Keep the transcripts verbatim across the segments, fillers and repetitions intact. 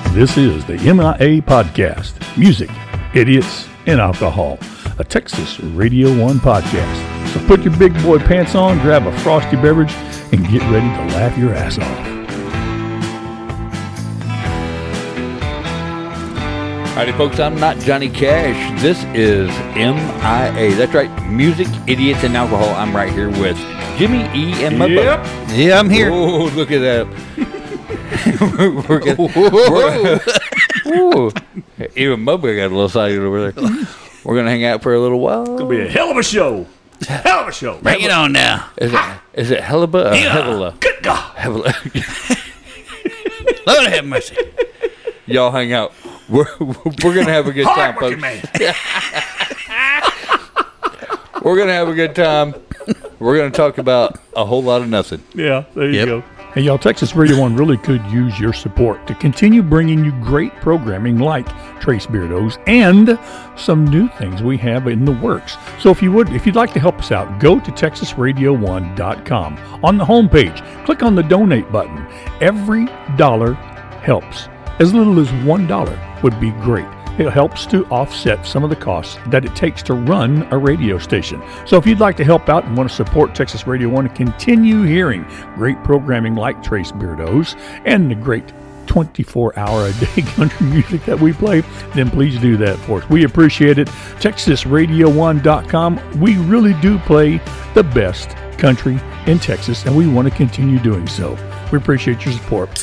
This is the M I A Podcast, Music, Idiots, and Alcohol, a Texas Radio one podcast. So put your big boy pants on, grab a frosty beverage, and get ready to laugh your ass off. Howdy, folks. I'm not Johnny Cash. This is M I A. That's right. Music, Idiots, and Alcohol. I'm right here with Jimmy E. and Mudbug. Yep. Yeah, I'm here. Oh, look at that. we're, we're gonna, we're, even Mudbug got a little excited over there. We're going to hang out for a little while. It's going to be a hell of a show. Hell of a show. Bring it on now. Is it, is it Helaba or Yeah. Hevela? Good God. Hevela. Lord have mercy. Y'all hang out. We're, we're going to have a good time, Hard-working folks. man. We're going to have a good time. We're going to talk about a whole lot of nothing. Yeah, there you Yep. go. Hey, y'all, Texas Radio one really could use your support to continue bringing you great programming like Trace Beardos and some new things we have in the works. So if you would, if you'd like to help us out, go to texas radio one dot com. On the homepage, click on the donate button. Every dollar helps. As little as one dollar would be great. It helps to offset some of the costs that it takes to run a radio station. So if you'd like to help out and want to support Texas Radio one and continue hearing great programming like Trace Beardos and the great twenty-four hour a day country music that we play, then please do that for us. We appreciate it. texas radio one dot com. We really do play the best country in Texas, and we want to continue doing so. We appreciate your support.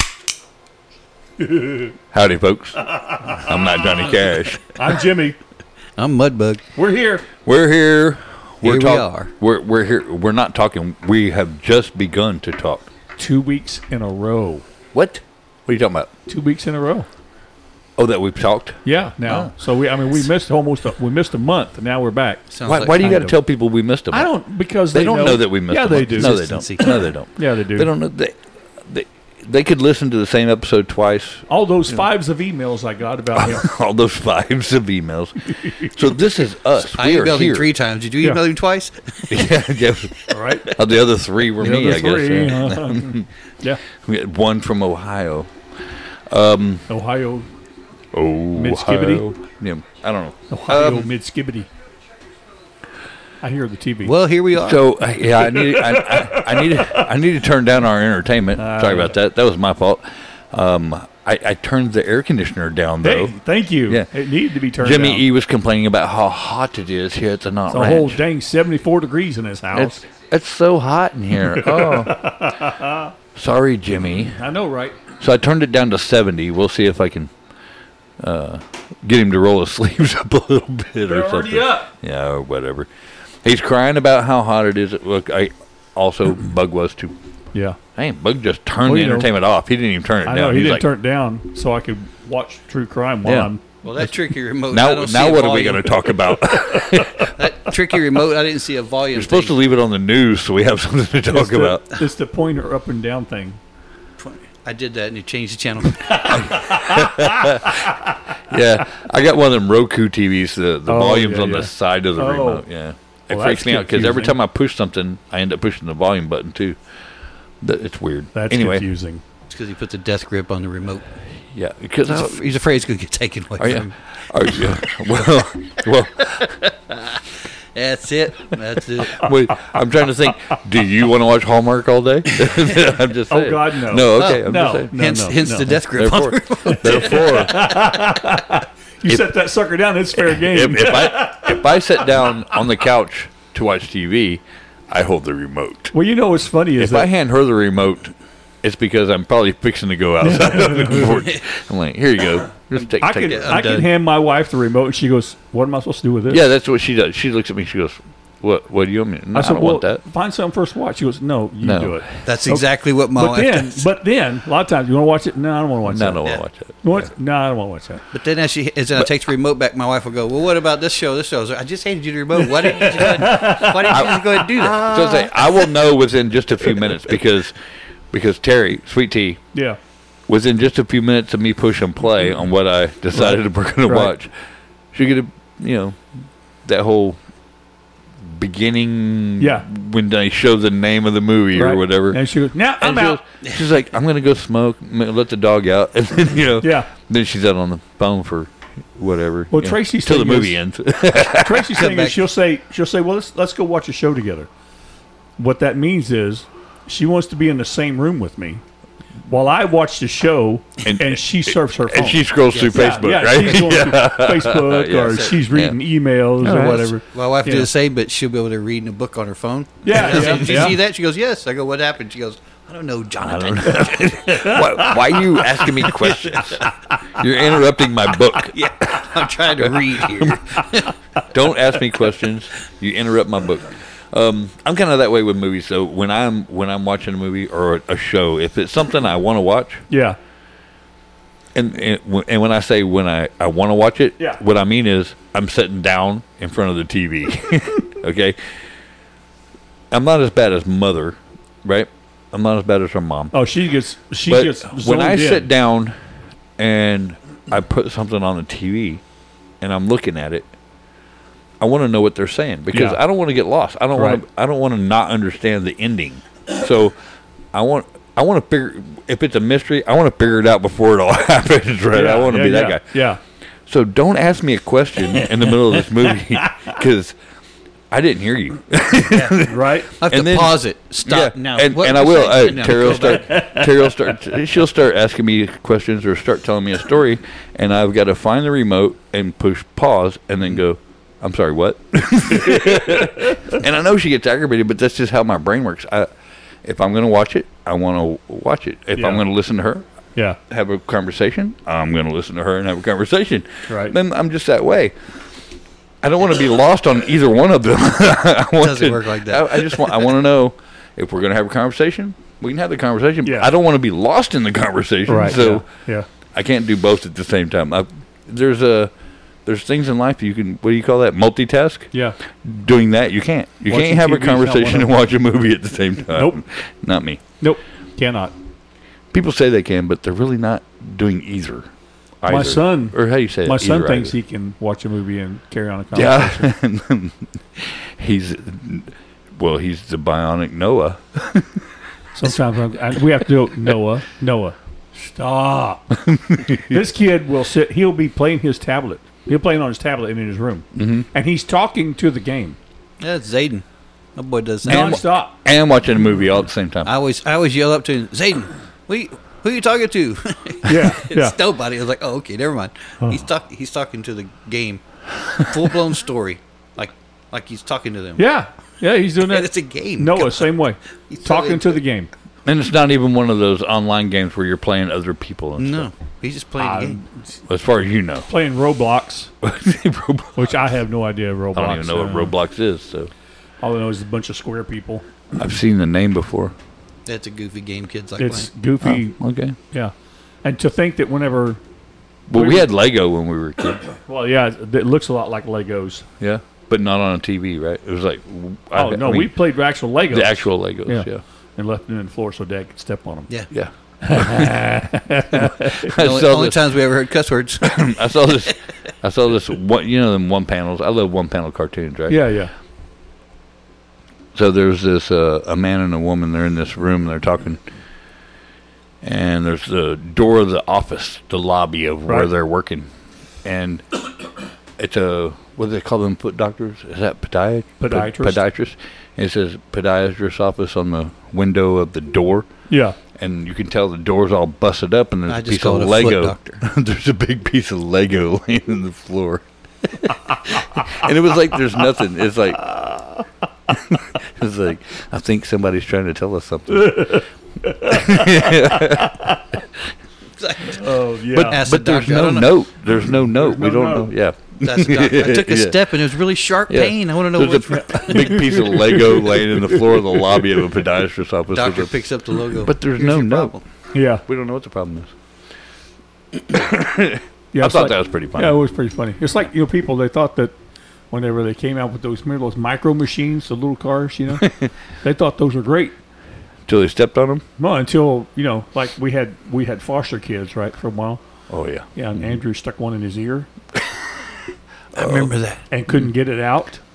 Howdy, folks. I'm not Johnny Cash. I'm Jimmy. I'm Mudbug. We're here. We're here. We're Here we talk- are. We're we're here. We're not talking. We have just begun to talk. Two weeks in a row. What? What are you talking about? Two weeks in a row. Oh, that we've talked. Yeah. Now, so we. I mean, we missed almost. A, we missed a month, and now we're back. Sounds Why, like why do you kind got to of- tell people we missed them? I don't because They, they, don't know. that we missed Yeah, them. they do. No, they don't. Consistency. No, they don't. Yeah, they do. They don't know. They, they they could listen to the same episode twice. All those fives of emails I got about him. All those fives of emails. So this is us. I we are emailed here. him three times. Did you Yeah. email him twice? yeah, yeah. All right. Oh, the other three were The me. other I guess. three, yeah. uh, yeah. We had one from Ohio. Um, Ohio, Ohio. Mid-Skibbity? Yeah, I don't know. Ohio Um, mid skibbity. I hear the T V. Well, here we are. So uh, yeah, I need I, I, I need I need to turn down our entertainment. Sorry about that. That was my fault. Um, I, I turned the air conditioner down though. hey, thank you. Yeah. It needed to be turned Jimmy down. E was complaining about how hot it is here at the Knot It's a Ranch. whole dang seventy-four degrees in this house. It's it's so hot in here. Oh, sorry, Jimmy. I know, right? So I turned it down to seventy. We'll see if I can uh, get him to roll his sleeves up a little bit They're or already something. up. Yeah, or whatever. He's crying about how hot it is. Look, I also Bug was too. Yeah. Hey, Bug just turned Well, the you know, entertainment off. He didn't even turn it I down. know. He He's didn't like, turn it down so I could watch true crime while Yeah. I'm. Well, that tricky remote. I now, don't now see a what are we volume. going to talk about? That tricky remote. I didn't see a volume. We're supposed to thing. leave it on the news so we have something to talk It's the, about. it's the pointer up and down thing. I did that and you changed the channel. Yeah, I got one of them Roku T Vs. The, the Oh, volume's yeah, on yeah. the side of the Oh. remote. Yeah, it Well, freaks that's me out because every confusing. time I push something, I end up pushing the volume button too. That it's weird. That's anyway, confusing. It's because he put the death grip on the remote. yeah, because He's, I, af- he's afraid it's going to get taken away oh yeah, from him. oh yeah. Well, well, That's it. That's it. wait, I'm trying to think. Do you want to watch Hallmark all day? I'm just Oh, saying. God, no. No, okay. Oh, I'm no. just saying. No, hence, no, hence no. the death grip on Therefore, the remote. therefore, You set that sucker down, it's fair game. if, if I if I sit down on the couch to watch T V, I hold the remote. well, you know what's funny is If that I hand her the remote, it's because I'm probably fixing to go outside of the porch. I'm like, here you go. Just take, I take can it. I'm I can done. hand my wife the remote, and she goes, "What am I supposed to do with this?" Yeah, that's what she does. She looks at me. She goes, "What? What do you want me? No, I, I said, don't "Well, want that." find something for us to watch." She goes, "No, you No. do it." That's exactly what my But wife then, does. but then, a lot of times, you want to watch it? No, I don't want to watch No, I that. don't Yeah. want to watch that. You want- No, I don't want to watch that. But then as she as I take the remote back, my wife will go, "Well, what about this show? This show?" I, was like, I just handed you the remote. Why didn't you just, why didn't you just go ahead and do that? So I say, I will know within just a few minutes because because Terry, Sweet Tea, Yeah, within just a few minutes of me pushing play on what I decided we're going to Right. watch, she get a you know that whole beginning, Yeah. when they show the name of the movie Right. or whatever. And she goes, "Now I'm And she out." goes- she's like, I'm gonna go smoke, m- let the dog out, and then you know, Yeah. Then she's out on the phone for whatever. Well, you know, Tracy's till the thing movie is- ends. Tracy's thing back. is she'll say she'll say, "Well, let's let's go watch a show together." What that means is she wants to be in the same room with me while I watch the show and, And- she surfs her phone. and she scrolls through yeah, Facebook, yeah, right? she's going through Facebook Yeah. or she's reading emails All or right. whatever. My wife Yeah. did the same, but she'll be able to read in a book on her phone. Yeah, I say, yeah, Did you yeah. see that? She goes, yes. I go, what happened? She goes, I don't know, Jonathan. why, why are you asking me questions? You're interrupting my book. Yeah, I'm trying to read here. Don't ask me questions. You interrupt my book. Um, I'm kind of that way with movies. So when I'm when I'm watching a movie or a, a show, if it's something I want to watch, Yeah. and and, w- and when I say when I, I want to watch it, Yeah. what I mean is I'm sitting down in front of the T V. Okay. I'm not as bad as Mother, right? I'm not as bad as her mom. Oh, she gets she But gets when zoned I in. sit down and I put something on the T V and I'm looking at it, I want to know what they're saying because Yeah. I don't want to get lost. I don't Right. want to. I don't want to not understand the ending. So I want. I want to figure. If it's a mystery, I want to figure it out before it all happens. Right? Yeah, I want to yeah, be that yeah, guy. Yeah. So don't ask me a question in the middle of this movie because I didn't hear you. Right? I have And to then- pause it. Stop Yeah, now. and, What and I was will. that? Uh, No, Terry will go start. back. Terry will start. She'll start asking me questions or start telling me a story, and I've got to find the remote and push pause, and then go. I'm sorry, what? And I know she gets aggravated, but that's just how my brain works. I, if I'm going to watch it, I want to watch it. If Yeah. I'm going to listen to her, Yeah. have a conversation, I'm going to listen to her and have a conversation. Right. Then I'm just that way. I don't want to be lost on either one of them. I want Doesn't to- work like that. I, I just want. I want to know if we're going to have a conversation. We can have the conversation. But Yeah. I don't want to be lost in the conversation. Right. So yeah. yeah. I can't do both at the same time. I, there's a there's things in life you can. What do you call that? Multitask. Yeah. Doing that, you can't. You Watching can't have T a V is not one conversation of and them. watch a movie at the same time. Nope. Not me. Nope. Cannot. People say they can, but they're really not doing either. My Either. son- or how you say it? My son Either, thinks either. he can watch a movie and carry on a conversation. Yeah. he's well, he's the bionic Noah. Sometimes I'm, I, we have to do Noah. Noah, stop. This kid will sit. He'll be playing his tablet. He'll playing on his tablet in his room, mm-hmm. and he's talking to the game Yeah, it's Zayden. My boy does that. nonstop. And watching a movie all at the same time. I always, I always yell up to him, Zayden, who you, who you talking to? Yeah, It's yeah. nobody. I was like, oh, okay, never mind. He's talk, he's talking to the game, full blown story, like, like he's talking to them. Yeah, yeah. He's doing And that. it's a game. Noah, Come on. same way. He's so Talking into to the it. game. And it's not even one of those online games where you're playing other people and No, he's just playing the game. Um, stuff. As far as you know. playing Roblox, Roblox. which I have no idea. Roblox. I don't even know uh, what Roblox is, so All I know is a bunch of square people. I've seen the name before. That's a goofy game kids like It's playing. goofy. Oh, okay. Yeah, and to think that whenever, Well, we had Lego when we were kids. well, yeah, it looks a lot like Legos. Yeah. But not on a T V, right? It was like I- Oh no, I mean, we played actual Legos. the actual Legos, Yeah. yeah. and left them in the floor so Dad could step on them. Yeah. Yeah. The I only, saw only this. times we ever heard cuss words. I saw this. I saw this. One, you know, them one panels. I love one panel cartoons, right? Yeah, yeah. So there's this uh, a man and a woman. They're in this room. They're talking, and there's the door of the office, the lobby of where Right. they're working, and it's a what do they call them? Foot doctors? Is that podiatrist? Podiatrist. Podiatrist. And it says podiatrist office on the window of the door. Yeah. And you can tell the door's all busted up, and there's I a just piece call of it a foot Lego. doctor. There's a big piece of Lego laying in the floor, and it was like there's nothing. It's like it's like I think somebody's trying to tell us something. Oh yeah. But Ask the but there's doctor. I no don't know. note. There's no note. There's we no don't note. know. Yeah. That's the doctor. I took a Yeah. step and it was really sharp Yeah. pain. I want to know There's what's a big piece of Lego laying in the floor of the lobby of a podiatrist's office. Doctor with a- picks up the logo. But there's Here's no your note. problem. yeah. We don't know what the problem is. Yeah. I it's thought like- that was pretty funny. Yeah, it was pretty funny. It's like, you know, people, they thought that whenever they came out with those, remember those micro machines, the little cars, you know, they thought those were great. Until they stepped on them. No, until, you know, like we had we had foster kids, right, for a while. Oh yeah. Yeah, and Andrew stuck one in his ear I remember that. and couldn't get it out.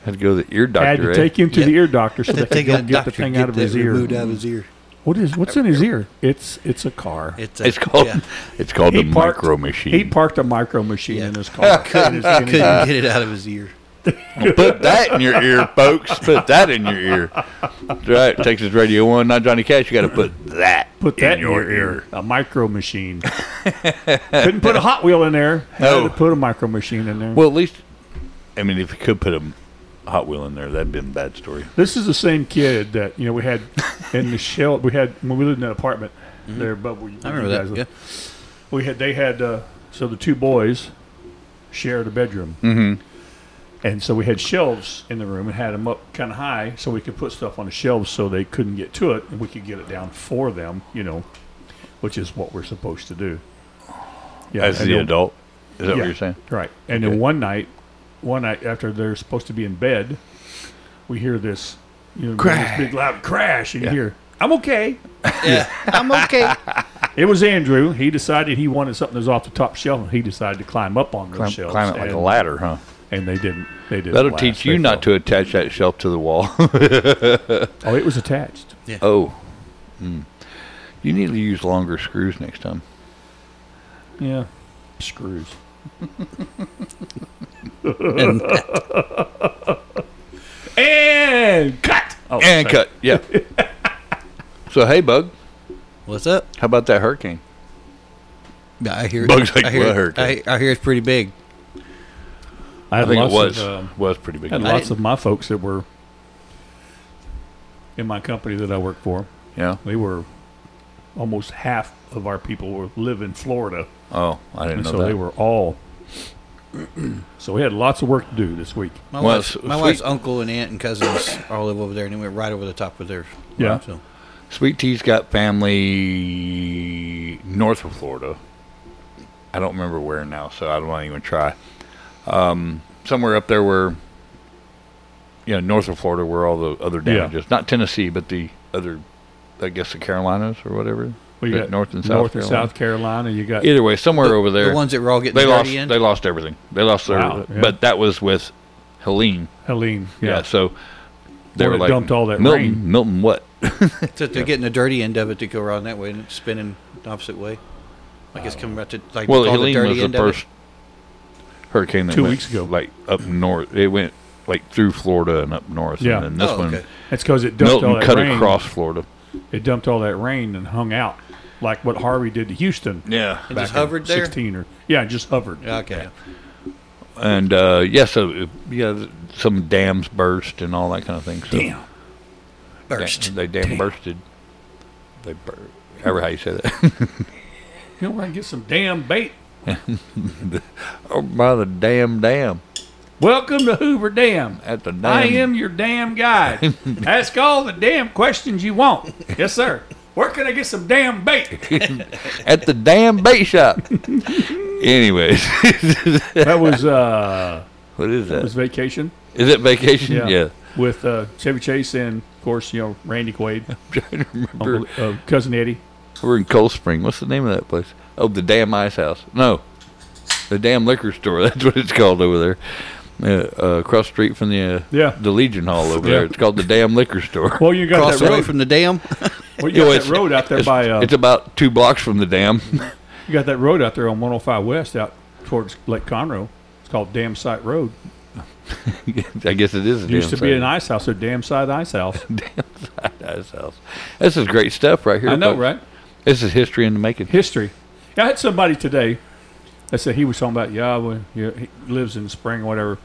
Had to go to the ear doctor. Had to eh? take him to Yep. the ear doctor so they could Take go a get the doctor, thing get out of that his ear. removed out of his ear. What is what's in his ear? It's it's a car. It's, a, It's called. yeah. It's called He the parked- micro machine. He parked a micro machine Yeah. in his car. couldn't, In his- in his ear. couldn't get it out of his ear. Put that in your ear, folks. Put that in your ear. That's right. Texas Radio One, not Johnny Cash. You got to put that. Put that in your ear. A micro machine. Couldn't put a Hot Wheel in there. No. Had to put a micro machine in there. Well, at least, I mean, if you could put a Hot Wheel in there, that'd been a bad story. This is the same kid that you know we had in the shell. We had when we lived in an apartment there, but we, I remember you that. guys- Yeah. We had they had uh, so the two boys shared a bedroom, Mm-hmm. and so we had shelves in the room and had them up kind of high so we could put stuff on the shelves so they couldn't get to it and we could get it down for them. You know, which is what we're supposed to do. Yeah, As and the then- adult. Is that Yeah. what you're saying? Right. And Okay. then one night, one night after they're supposed to be in bed, we hear this, you know, Crash. this big loud crash, and Yeah. you hear, "I'm okay." Yeah. I'm okay. It was Andrew. He decided he wanted something that was off the top shelf, and he decided to climb up on those Climb, shelves. climb it like and, a ladder, huh? And they didn't. They didn't. That'll last. teach you They not fell. to attach that shelf to the wall. Oh, it was attached. Oh. Mm. You need to use longer screws next time. Yeah. Screws. And And cut. Oh, and sorry. cut. Yeah. So, hey, Bug, what's up? how about that hurricane? I hear. Bugs like I hear, what hurricane? I, I hear it's pretty big. I I had think it lots was Of, um, was pretty big. had I lots didn't- of my folks that were in my company that I work for. Yeah. They were almost half of our people were live in Florida, Oh, I didn't and know so that. they were all. So we had lots of work to do this week. My, Well, wife's, s- my sweet. wife's uncle and aunt and cousins all live over there, and they went right over the top of theirs. Yeah. So Sweet Tea's got family north of Florida. I don't remember where now, so I don't want to even try. Um, somewhere up there where, you know, north of Florida where all the other Yeah. damages. Not Tennessee, but the other, I guess the Carolinas or whatever. Well, you But got north and South North and Carolina. South Carolina. You got Either way, somewhere over there. the ones that were all getting they the lost. dirty end. They lost everything. They lost their. Wow, yeah. But that was with Helene. Helene. Yeah. Yeah. so they When were it like dumped all that Milton. rain. Milton, what? So they're getting the dirty end of it to go around that way and it's spinning the opposite way. Like it's coming out to like Well, they call the Helene dirty was the end of it. first hurricane that Two went, weeks ago. like up north. It went like through Florida and up north. Yeah. And then this Oh, one, okay. It's because it dumped all Milton that cut rain. across Florida. It dumped all that rain and hung out, like what Harvey did to Houston. Yeah. It back just in hovered there? sixteen or yeah, it just hovered. Okay. And uh, yeah, so uh, yeah, th- some dams burst and all that kind of thing. So Damn. Burst. They, they dam bursted. They bur- However how you say that. You know where I can get some damn bait? Oh, by the damn dam. Welcome to Hoover Dam. At the damn. I am your damn guide. Ask all the damn questions you want. Yes, sir. Where can I get some damn bait? At the damn bait shop. Anyways. That was uh, What is that was that? vacation. Is it vacation? Yeah. Yeah. With uh, Chevy Chase and, of course, you know Randy Quaid, I'm trying to remember. Uncle, uh, cousin Eddie. We're in Cold Spring. What's the name of that place? Oh, the Damn Ice House. No, the Damn Liquor Store. That's what it's called over there. Uh, uh, across the street from the uh, Yeah. the Legion Hall over Yeah. there. It's called the Damn Liquor Store. Well, you got Across that the way road. from the dam. Well, you You know, got that road out there it's, by. Uh, it's about two blocks from the dam. you got that road out there on one oh five West out towards Lake Conroe. It's called Dam Site Road. I guess it is. A It used to damn be an site. ice house, a dam side ice house. Ice house. This is great stuff right here. I know, folks. right? This is history in the making. History. Yeah, I had somebody today that said he was talking about, yeah, well, yeah, he lives in the spring or whatever.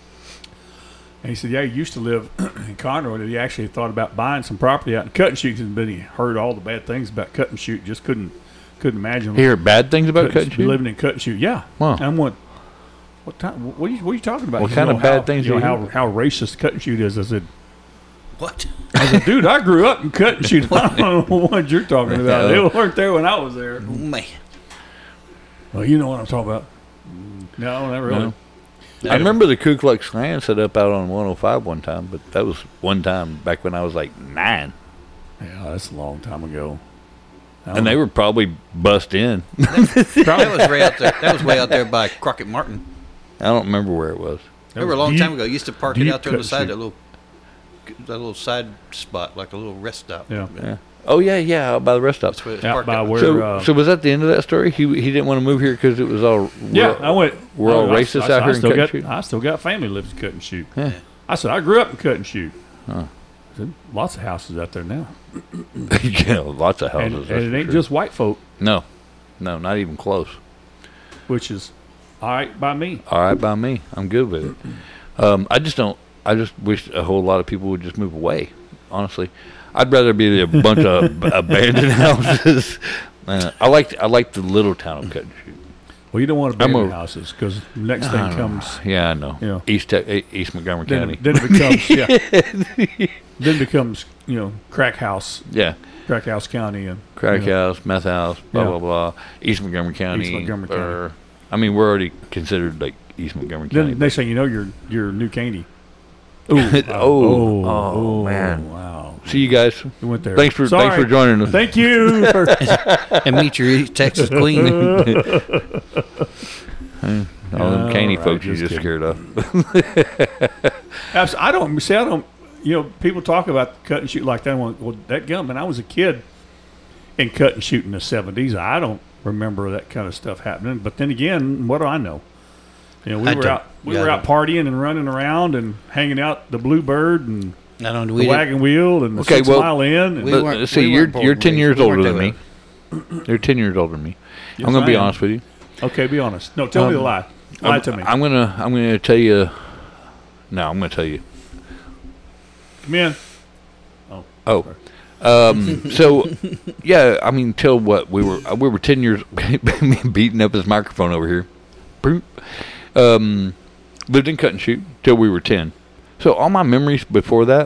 And he said, yeah, he used to live in Conroe, and he actually thought about buying some property out in Cut and Shoot, but he heard all the bad things about Cut and Shoot, just couldn't couldn't imagine Hear bad things about Cut- Cut and Shoot? living in Cut and Shoot. Yeah. Wow. And I'm going, what time? What are you, what are you talking about? What He kind said, of "You know bad how- things You know do you how hear?" how racist Cut and Shoot is. I said, What? I said, dude, I grew up in Cut and Shoot. I don't know what you're talking about. They weren't there when I was there. Oh, man. Well, you know what I'm talking about. No, not really. No. I remember the Ku Klux Klan set up out on one oh five one time, but that was one time back when I was like nine. Yeah, that's a long time ago. I And they don't were probably bust in. That was way out there. That was way out there by Crockett Martin. I don't remember where it was. Remember a long deep, time ago, you used to park it deep out there on the cut side, shoot. that little, that little side spot, like a little rest stop. Yeah. Yeah. Oh yeah, yeah, out by the rest stop. That's where it's Out parked by at. where- So, uh, so was that the end of that story? He he didn't want to move here because it was all Yeah, we're- I went. we're all oh, I- racist I, out I here in still cut and got, shoot? I still got family lives in cut and shoot. Yeah. I said I grew up in cut and shoot. Huh. There's lots of houses out there now, yeah, lots of and, houses. and that's it for ain't sure. just white folk, no, no, not even close. which is all right by me. All right by me. I'm good with it. Um, I just don't. I just wish a whole lot of people would just move away. Honestly, I'd rather be a bunch of ab- abandoned houses. Uh, I like I like the little town of cut and shoot. Well, you don't want I'm abandoned a- houses because next I thing don't know. comes. Yeah, I know. Yeah. East Te- East Montgomery Then, County. it- then it becomes yeah. Then becomes you know crack house, yeah. crack house county, and Crack you know, house, meth house, blah Yeah. blah blah. East Montgomery County. East Montgomery County. or- I mean, we're already considered like East Montgomery County. Then next thing you know, you're you're New Caney. Ooh, Oh, wow. oh, man. Wow, See you guys. we went there. Thanks for Sorry. thanks for joining us. Thank you. For, And meet your East Texas queen. All them Yeah, canny all right, folks you just just kidding. scared of. Abs- I don't see. I don't. You know, people talk about cut and shoot like that. Well, well, that gun. When I was a kid, and cut and shoot in the seventies, I don't remember that kind of stuff happening. But then again, what do I know? You know, we I were don't. out. We Yeah, were I out partying and running around and hanging out the Bluebird and I don't. the We didn't- Wagon Wheel and the Okay, Six well, Mile Inn. And we But, weren't- see, we you're weren't born you're and ten raised. years We weren't older than me. that You're ten years older than me. Yes, I'm gonna I be am. honest with you. Okay, be honest. No, tell me Um, the lie. Lie I'm, to me. I'm gonna I'm gonna tell you. No, I'm gonna tell you. Come in. Oh, um, so yeah, I mean, till what we were uh, we were ten years beating up his microphone over here. Boop. Um, lived in cut and shoot till we were ten. So all my memories before that,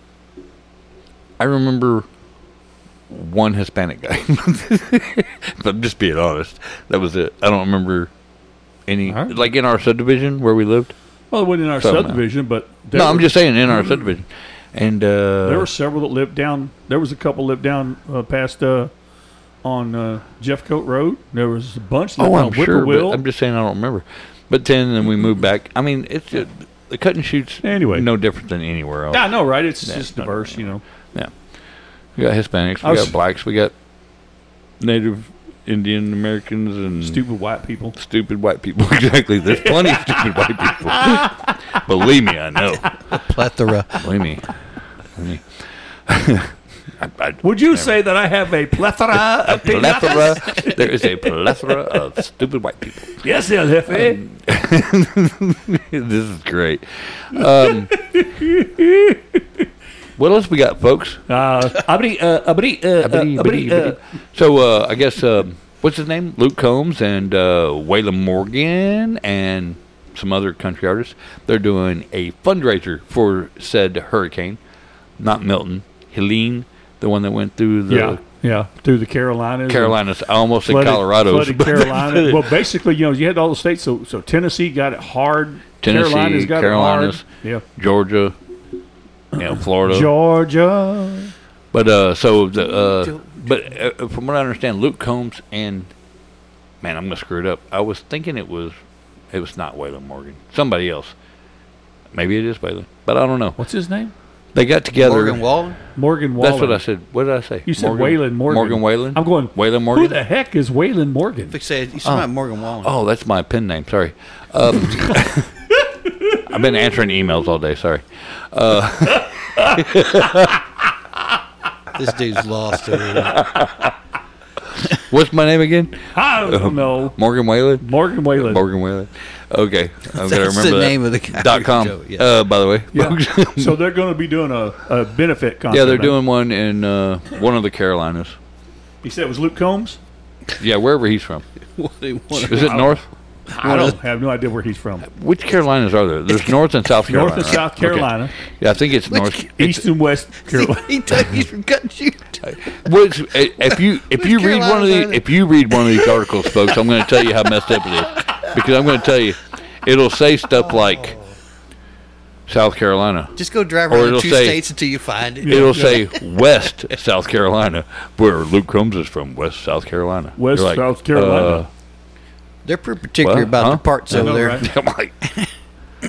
I remember one Hispanic guy. If I'm just being honest, that was it. I don't remember any All right. like in our subdivision where we lived. Well, it wasn't in our So, no. subdivision, but there No, were, I'm just saying in our subdivision. And uh, there were several that lived down. There was a couple lived down uh, past uh, on uh, Jeffcoat Road. There was a bunch lived oh, on I'm sure, Whippoorwill. but I'm just saying I don't remember. But then, then we moved back. I mean, it's just, the cut and shoots Anyway. no different than anywhere else. Yeah, I know, right? It's Yeah, just no, diverse, you know. We got Hispanics, I we was- got blacks, we got Native Indian Americans, and Stupid white people. stupid white people. Exactly. There's plenty of stupid white people. Believe me, I know. plethora. Believe me. Believe me. I, I, Would you say that I have a plethora a of pinatas? plethora. There is a plethora of stupid white people. Yes, El Jefe. This is great. Um, what else we got, folks? Uh, abri, uh, abri, uh, uh, Abri, abri, abri, uh, abri. So uh, I guess um, what's his name? Luke Combs and uh, Waylon Morgan and some other country artists. They're doing a fundraiser for said hurricane, not Milton, Helene, the one that went through the yeah, yeah, through the Carolinas. Carolinas. I almost said Flooded, Colorado. flooded Carolina. Well, basically, you know, you had all the states. So, so Tennessee got it hard. Tennessee, Carolinas got Carolinas, it hard. Georgia, you know, Yeah, Florida. Georgia. But uh, so the uh, but uh, from what I understand, Luke Combs and man, I'm gonna screw it up. I was thinking it was it was not Waylon Morgan, somebody else. Maybe it is Waylon, but I don't know. What's his name? They got together. Morgan Wallen. Morgan Wallen. That's what I said. What did I say? You said Waylon Morgan. Morgan Whalen. I'm going. Waylon Who Morgan. the heck is Waylon Morgan? They said you said Morgan Wallen. Oh, that's my pen name. Sorry. Um, I've been answering emails all day. Sorry. This dude's lost. Over What's my name again? I don't know. Morgan Whalen. Morgan Whalen. Morgan Whalen. Okay, I'm gonna That's remember the that. name of the guy. Dot com. Joe, yeah. Uh, by the way. Yeah. So they're going to be doing a, a benefit concert. Yeah, they're right? doing one in uh, one of the Carolinas. He said it was Luke Combs. Yeah, wherever he's from. What do you want? Is it north? I don't have no idea where he's from. Which Carolinas are there? There's North and South Carolina. North and South right? Carolina, Okay. Yeah, I think it's North. East and West Carolina. He told you from cut and shoot. Which, if you if you Which read one of Carolinas are these there? if you read one of these articles, folks, I'm going to tell you how messed up it is, because I'm going to tell you, it'll say stuff like South Carolina. Just go drive Or around it'll two say- states until you find it. It'll say West South Carolina, where Luke Combs is from, West South Carolina. West You're like, South Carolina. uh, They're pretty particular Well, about huh? the parts I over know, there. right? I'm like,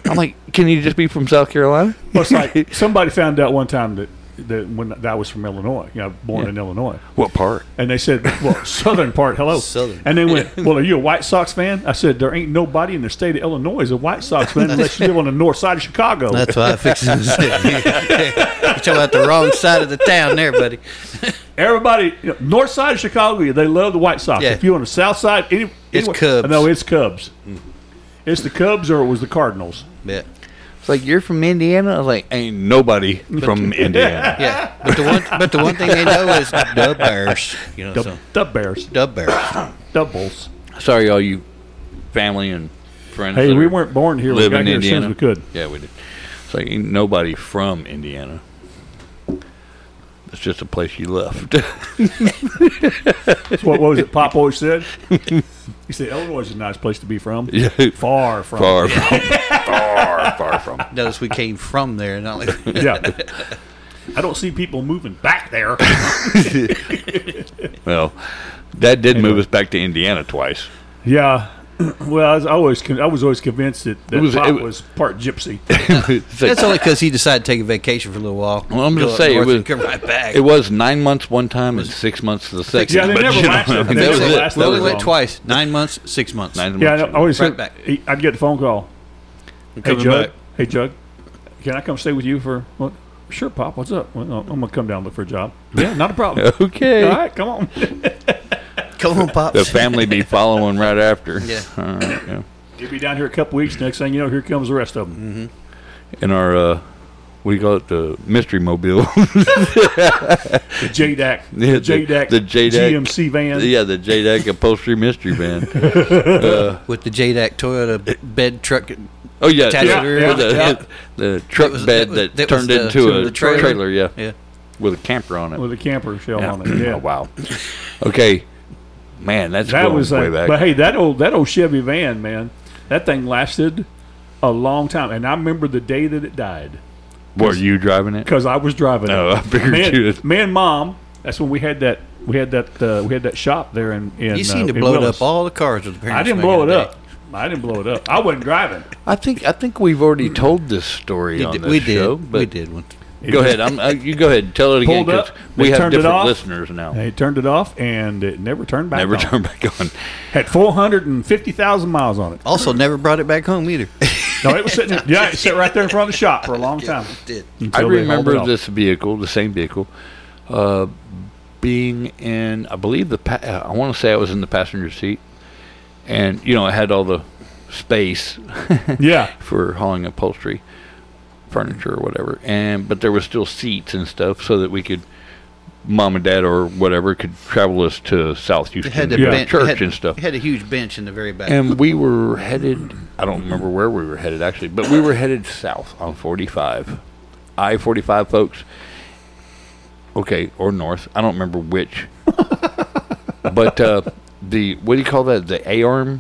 I'm like, can you just be from South Carolina? Well, it's like somebody found out one time that, that when that I was from Illinois, you know, born Yeah. in Illinois. What part? And they said, well, southern part, hello. Southern. And they went, well, are you a White Sox fan? I said, there ain't nobody in the state of Illinois is a White Sox fan unless you live on the north side of Chicago. That's why I fixed it to say. You're talking about the wrong side of the town there, buddy. Everybody, you know, north side of Chicago, they love the White Sox. Yeah. If you're on the south side, any, It's anywhere- Cubs. No, it's Cubs. It's the Cubs or it was the Cardinals. Yeah. It's like, you're from Indiana? I was like, ain't nobody from Indiana. Yeah. But the one but the one thing they know is the Bears. You know, The, so the Bears. the Bears. The Bulls. Sorry, all you family and friends. Hey, that we are- weren't born here. We live got in here as soon as Indiana. we could. Yeah, we did. It's like, ain't nobody from Indiana. It's just a place you left. That's what, what was it Pop always said? He said, Illinois is a nice place to be from. Yeah. Far from. Far from. Far, far from. Notice we came from there, not like Yeah. I don't see people moving back there. Well, Dad did Anyway. move us back to Indiana twice. Yeah. Well, I was always con- I was always convinced that, that It was- Pop it- was part gypsy. It's like- that's only because he decided to take a vacation for a little while. Well, I'm Go just up saying, it north was, and come right back. it was nine months one time and six months the second. Yeah, they but, never you know, lasted- I mean, they that was never it. lasted we That only was went it. twice. Nine months, six months. Nine Yeah, I months. know, always Right said, back. he- I'd get the phone call. Hey, Coming Jug. back. Hey, Jug. Can I come stay with you for? What? Sure, Pop. What's up? Well, I'm gonna come down and look for a job. Yeah, not a problem. Okay. All right, come on. Come on, Pops. The family be following right after. Yeah. All right, yeah. You'll be down here a couple weeks. Next thing you know, here comes the rest of Mm-hmm. them. In our, uh, what do you call it, the mystery mobile. The J D A C, Yeah, the J D A C, the J D A C. G M C van. yeah, the J D A C upholstery mystery van. Uh, With the J D A C Toyota bed truck. oh, yeah. Attached yeah, to the yeah, rear. the, Yeah. the truck That was- bed that was- that, that was turned the- into a the trailer. trailer, yeah, Yeah. with a camper on it. With a camper shell Yeah. on it. Yeah. Oh, wow. Okay. Man, that's That going was way uh, back. but hey, that old that old Chevy van, man, that thing lasted a long time, and I remember the day that it died Were you driving it? because I was driving Oh, it. I figured me, you and, did. me and Mom. That's when we had that we had that uh, we had that shop there in. in You seem uh, to in blow Willis. up all the cars with the parents. I didn't back blow in it the up. day. I didn't blow it up. I wasn't driving. I think I think we've already told this story You on did- this we show. did. But We did one. Go ahead. I'm, uh, you go ahead. Tell it again Pulled up, because we they have turned it different off. listeners now. They turned it off, and it never turned back. Never on. turn back on. Had four hundred and fifty thousand miles on it. Also, never brought it back home either. No, it was sitting. Yeah, it sat right there in front of the shop for a long time. Did. I until they hauled it remember off. this vehicle, the same vehicle, uh, being in. I believe the. Pa- I want to say I was in the passenger seat, and you know it had all the space Yeah, for hauling upholstery, furniture or whatever, and but there was still seats and stuff so that we could. Mom and Dad or whatever could travel us to South It Houston had the to bench, church it had, and stuff. It had a huge bench in the very back. And we were headed, I don't remember where we were headed actually, but we were headed south on forty-five. I forty-five, folks. Okay, or north. I don't remember which. But uh, the, what do you call that? The A-arm?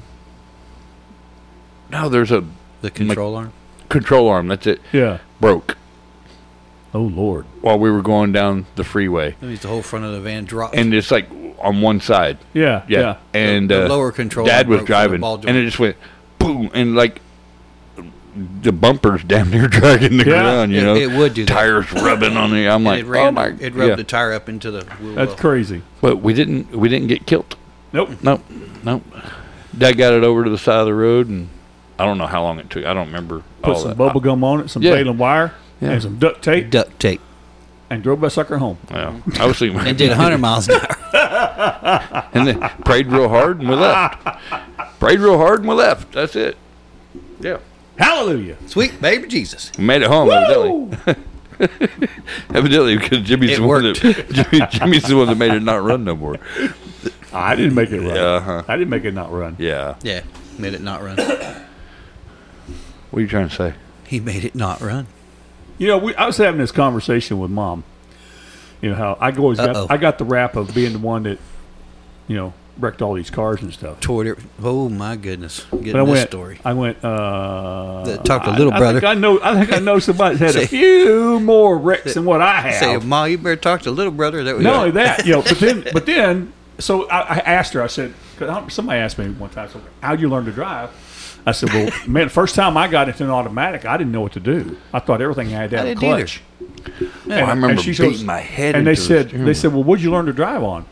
No, there's a the control arm. control arm. That's it. yeah. Broke Oh Lord. while we were going down the freeway. That means the whole front of the van dropped. And it's like on one side. Yeah, Yeah. yeah. And The- the uh, lower control Dad arm was broke from the driving, ball and joint. it just went boom, and like the bumpers damn near dragging the Yeah. ground. You It- know, it would do that. tires rubbing on the. I'm And like, it ran, oh my, it rubbed yeah. the tire up into the wheel That's well. crazy. But we didn't. We didn't get killed. Nope. Nope. Nope. Dad got it over to the side of the road, and I don't know how long it took. I don't remember. Put all some that. bubble gum on it, some Yeah. baling wire, Yeah. and some duct tape, Duct tape. and drove that sucker home. Well, I was thinking. And did one hundred miles an hour. and then prayed real hard, and we left. Prayed real hard, and we left. That's it. Yeah. Hallelujah. Sweet baby Jesus. We made it home, evidently. Woo! Evidently, because Jimmy's It the one worked. that Jimmy, Jimmy's the one that made it not run no more. I didn't make it run. Yeah, uh-huh. I didn't make it not run. Yeah. Yeah, made it not run. What are you trying to say? He made it not run. You know, we, I was having this conversation with Mom. You know how I always Uh-oh. got I got the rap of being the one that, you know, wrecked all these cars and stuff. Toward it. Oh my goodness. Getting But I this went. story. I went. Uh, The- talk to I- little I brother. think I know. I think I know somebody's had Say- a few more wrecks than what I have. Say, Ma, you better talk to little brother. That we Not only that, you know, but then, but then, so I, I asked her. I said, 'cause I don't- somebody asked me one time, so, how'd you learn to drive? I said, well, man, the first time I got into an automatic, I didn't know what to do. I thought everything had to have I a didn't either. clutch. I remember she beating goes- my head And they into the said, steering they wheel. said, well, what'd you learn to drive on?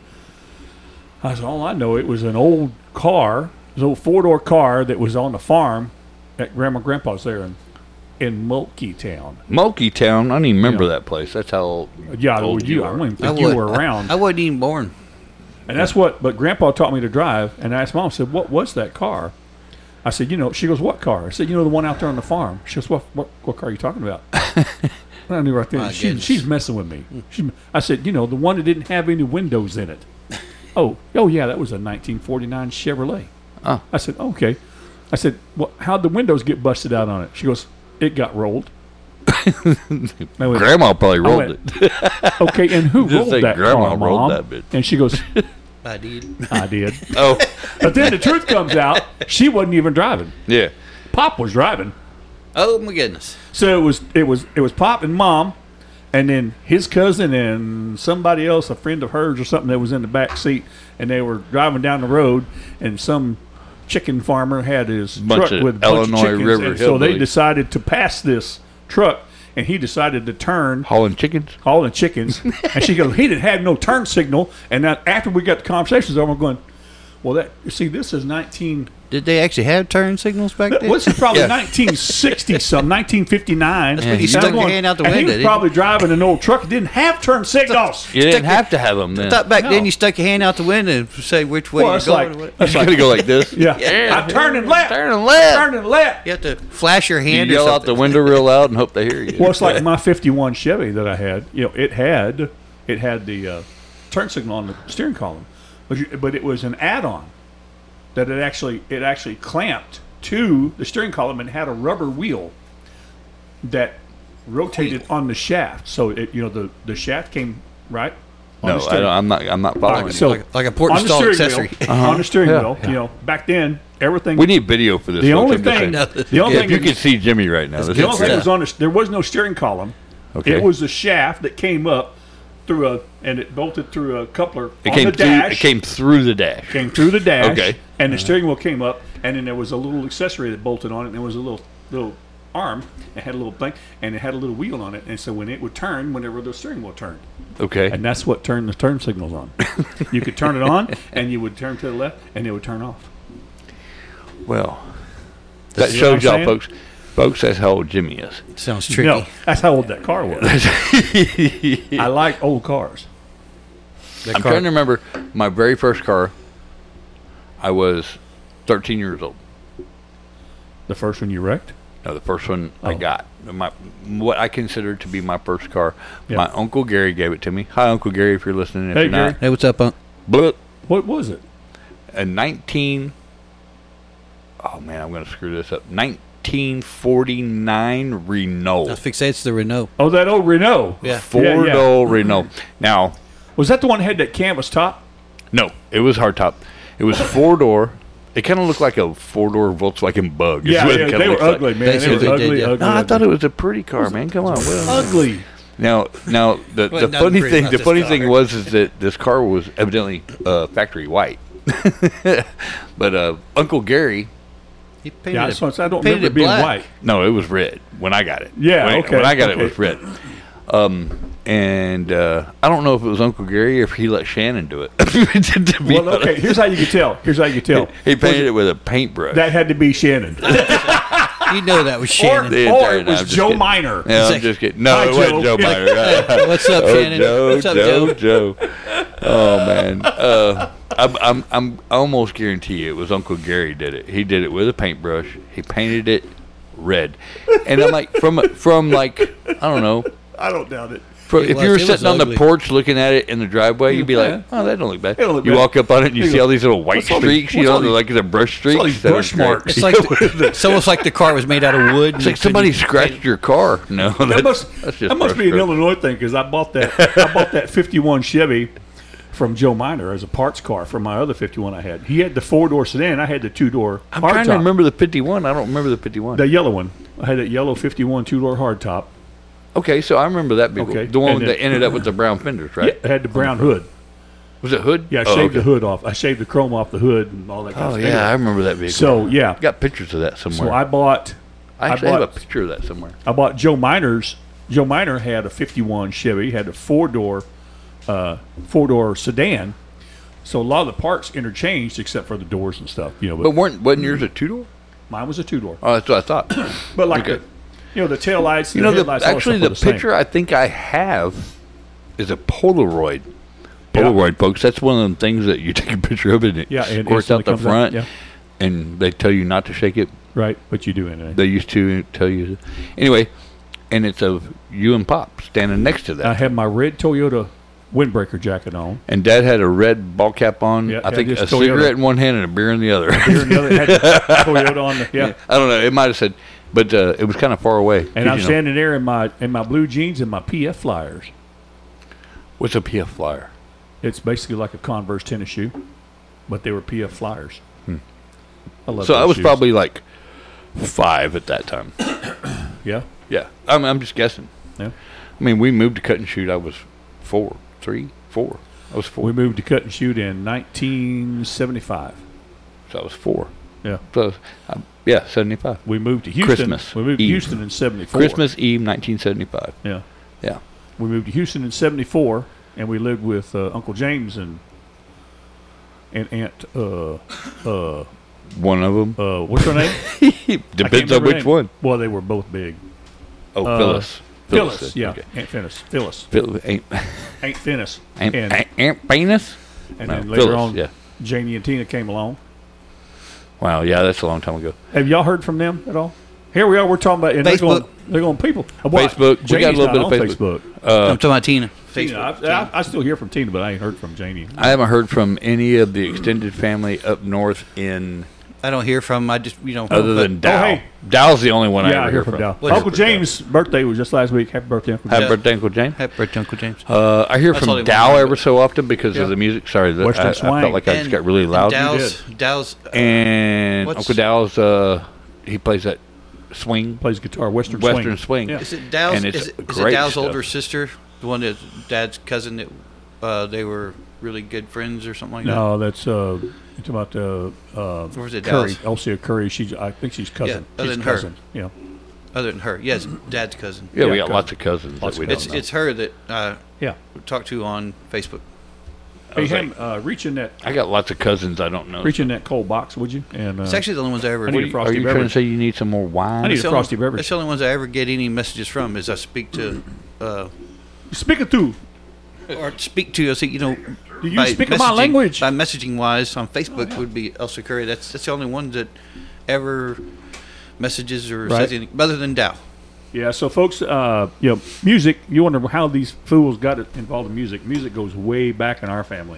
I said, all I know, it was an old car, it was an old four-door car that was on the farm at Grandma and Grandpa's there in, in Mulkey Town. Mulkey Town. I don't even remember Yeah. that place. That's how Yeah, old well, you, you I are. don't even I think you wa- were around. I wasn't even born. And that's what, but Grandpa taught me to drive, and I asked Mom, I said, what was that car? I said, you know, she goes, what car? I said, you know, the one out there on the farm. She goes, what what, what car are you talking about? I knew right there. My She, goodness. she's messing with me. She, I said, you know, the one that didn't have any windows in it. oh, oh yeah, that was a nineteen forty-nine Chevrolet. Oh. I said, okay. I said, well, how'd the windows get busted out on it? She goes, it got rolled. I went, Grandma probably rolled went, it. okay, and who Just rolled say that Grandma car, rolled Mom? that bitch. And she goes, I did. I did. Oh, But then the truth comes out, she wasn't even driving. yeah. Pop was driving. Oh my goodness. So it was it was it was Pop and Mom, and then his cousin and somebody else, a friend of hers or something, that was in the back seat, and they were driving down the road, and some chicken farmer had his Bunch truck of with a bunch Illinois of chickens, River and so they hillbillies. decided to pass this truck, and he decided to turn. Hauling chickens. All the chickens, and she goes, he didn't have no turn signal, and that after we got the conversations over, we're going, well, that you see, this is nineteen. Did they actually have turn signals back then? Well, this is probably Yeah. nineteen sixty some, nineteen fifty-nine. That's when he And stuck I'm your hand out the and window, He was didn't probably driving an old truck that didn't have turn signals. You didn't Stick have to have them then. I thought back No. then you stuck your hand out the window and say which way Well, you're it's going. like- or what- That's You like, gotta go like this. yeah, Yeah. I'm turning left. Turning left. Turning left. you have to flash your You hand or yell out something. the window real loud and hope they hear you. Well, it's like my fifty-one Chevy that I had. You know, it had it had the uh, turn signal on the steering column, but you, but it was an add-on that it actually it actually clamped to the steering column and had a rubber wheel that rotated on the shaft. So it you know the the shaft came right. On no, the I steering- don't, I'm not. I'm not following. Like, you. so Like- like a port on the installed steering accessory. wheel, on the steering Yeah, wheel. yeah. You know, back then everything. we need video for this. the folks, only I'm just thing. saying. The only Yeah, thing. if you that- could see Jimmy right now, this The only is thing sad. was on the, there was no steering column. Okay. It was a shaft that came up through a and it bolted through a coupler It on came the through. dash. It came through the dash. came through the dash. Okay. And the steering wheel came up, and then there was a little accessory that bolted on it, and there was a little little arm. It had a little thing, and it had a little wheel on it, and so when it would turn, whenever the steering wheel turned, Okay. and that's what turned the turn signals on. You could turn it on, and you would turn to the left, and it would turn off. Well, that See what shows I'm y'all, saying? folks. Folks, that's how old Jimmy is. Sounds tricky. No, that's how old that car was. I like old cars. That I'm car- trying to remember my very first car. I was thirteen years old. The first one you wrecked. No, the first one I Oh. got. My what I consider to be my first car. Yeah. My Uncle Gary gave it to me. Hi, Uncle Gary, if you're listening. If Hey, you're not, Hey, what's up, Unc? Blah. What was it? A nineteen. Oh man, I'm gonna screw this up. nineteen forty-nine Renault. I was fixing it's the Renault. Oh, that old Renault. Yeah. Four yeah. door Renault. Now, Was that the one that had that canvas top? no, it was hardtop. It was four door. It kind of looked like a four door Volkswagen Bug. is Yeah, what it yeah kinda they were looks like. ugly, man. They They, were said they ugly, did, yeah. ugly. No, I ugly. thought it was a pretty car, man. Come on. Well, ugly. Now, now the, Well, the nothing funny pretty thing, about the this funny car. thing was is that this car was evidently uh, factory white, but uh, Uncle Gary, He painted Yeah, I, it- just want to say, I don't painted remember it it being black. white. no, it was red when I got it. Yeah, when, okay, when I got it, okay. it was red. Um, and uh, I don't know if it was Uncle Gary or if he let Shannon do it. to be Well, okay, honest. here's how you can tell. Here's how you can tell. He painted it with a paintbrush. That had to be Shannon. You know that was or, Shannon. The or entire- it no, was I'm just Joe kidding. Miner. Yeah, I'm Like, just kidding. No, Hi, it wasn't Joe. Joe Miner. Right? What's up, Oh, Shannon? Joe, What's up, Joe, Joe? Joe. Oh man, uh, I'm, I'm, I'm I almost guarantee you it was Uncle Gary did it. He did it with a paintbrush. He painted it red, and I'm like, from from like I don't know. I don't doubt it. From, It if was- you were it was sitting on the ugly. porch looking at it in the driveway, you'd be Yeah. like, "Oh, that don't look bad." It don't look you bad. walk up on it and you You see go, all these little white "What's all these- streaks. You what's know, all they're these- like they're brush streaks. these That brush was great. marks? It's like the, it's almost like the car was made out of wood. It's like somebody scratched your car. No, That that's, must, that's just that must be an brush stroke. Illinois thing because I bought that I bought that fifty-one Chevy from Joe Miner as a parts car for my other fifty-one I had. He had the four-door sedan. I had the two-door I'm trying to hardtop. remember the fifty-one. I don't remember the fifty-one. The yellow one. I had that yellow fifty-one two-door hardtop. Okay, so I remember that vehicle. Okay, The one and then- that ended up with the brown fenders, right? It had the brown hood. Was it hood? Yeah, I oh, shaved okay. the hood off. I shaved the chrome off the hood and all that kind Oh of stuff. yeah, I remember that vehicle. So yeah, I got pictures of that somewhere. so I bought. I actually I have bought, a picture of that somewhere. I bought Joe Miner's. Joe Miner had a fifty-one Chevy, had a four-door, uh, four-door sedan. So a lot of the parts interchanged, except for the doors and stuff. You know, but, But weren't wasn't yours a two door? mine was a two-door. Oh, that's what I thought. But like, Okay. the, you know, the tail lights, You the know, the, headlights, all that actually, stuff the were same. picture I think I have is a Polaroid. Yeah. Polaroid, folks. That's one of them things that you take a picture of it and it Yeah, and squirts instantly out the comes out, front, yeah. and they tell you not to shake it. Right, but you do anyway. They used to tell you. Anyway, and it's of you and Pop standing next to that. I had my red Toyota windbreaker jacket on. And Dad had a red ball cap on. Yeah, I yeah, think a just Toyota. cigarette in one hand and a beer in the other. Here and the other had Toyota on the yeah. I don't know. It might have said, but uh, it was kind of far away. And 'cause, I'm you know, standing there in my in my blue jeans and my P F flyers. What's a P F flyer? It's basically like a Converse tennis shoe, but they were P F flyers. I love So those I was shoes. probably like five at that time. yeah Yeah, I'm, I'm just guessing. yeah. I mean, we moved to Cut and Shoot. I was four, three, four. I was four. We moved to Cut and Shoot in nineteen seventy-five. So I was four. Yeah, So um, yeah, seventy-five. we moved to Houston. Christmas We moved to Eve. Houston in seventy-four. Christmas Eve, nineteen seventy-five. Yeah, Yeah. we moved to Houston in seventy-four, and we lived with uh, Uncle James and and Aunt uh uh One of them. uh what's her name? I can't Depends on remember her which name. one. Well, they were both big. Oh, Uh, Phyllis. Phyllis, yeah, Okay. Aunt Phyllis, Phyllis, Phil, Aunt, Aunt Phyllis, Aunt, and Aunt, Aunt Penis? and No, then later Phyllis, on, yeah. Janie and Tina came along. Wow, yeah, that's a long time ago. Have y'all heard from them at all? Here we are. We're talking about and they're Facebook. going. They're going people. Uh, what? Facebook. We got a Janie's little not bit on of Facebook. Uh, I'm talking about Tina. Tina, Facebook. I, I, I still hear from Tina, but I ain't heard from Janie. I haven't heard from any of the extended family up north in I don't hear from. I just you know. other but- than Dow. hey. Dow's the only one I Yeah, ever I hear from Dow. What is Uncle it? James' birthday was just last week. Happy birthday, Uncle Happy James. Yeah. birthday, Uncle James. Happy birthday, Uncle James. Uh, I hear That's all from they Dow want. ever so often because Yeah. of the music. Sorry, that Western I, I Swing. felt like I just And- got really and loud. Dow's, Dow's, uh, And What's- Uncle Dow's, uh, he plays that swing, Plays guitar, Western, Western swing. swing. Yeah. is it Dow's? and it's is it, is great it Dow's stuff. older sister? The one that Dad's cousin that uh, they were really good friends or something like No, that's uh, you're talking about uh, uh, Or was it Curry, Dallas? Elsia Curry. She's, I think she's cousin. other she's than her. cousin. Yeah. that? Other than her, yes, Dad's cousin. Yeah, we Yeah, got cousin. lots of cousins Lots that we of don't It's know. it's her that uh, Yeah. we talked to on Facebook. I Hey, was Ham, like, uh, reach in that, I got lots of cousins I don't know. reach in that cold box, would you? And uh, It's actually the only ones I ever. I need What a are you, frosty are you trying beverage. to say you need some more wine? I need It's a the only- frosty beverage. That's the only ones I ever get any messages from. Is I speak to, uh, speak it to. or speak to. I say you know. Do you by speak in my messaging- language? By messaging wise on Facebook would be Elsa Curry. That's that's the only one that ever messages or Right. says anything other than Dow. Yeah, so folks, uh, you know, music. You wonder how these fools got it involved in music. Music goes way back in our family.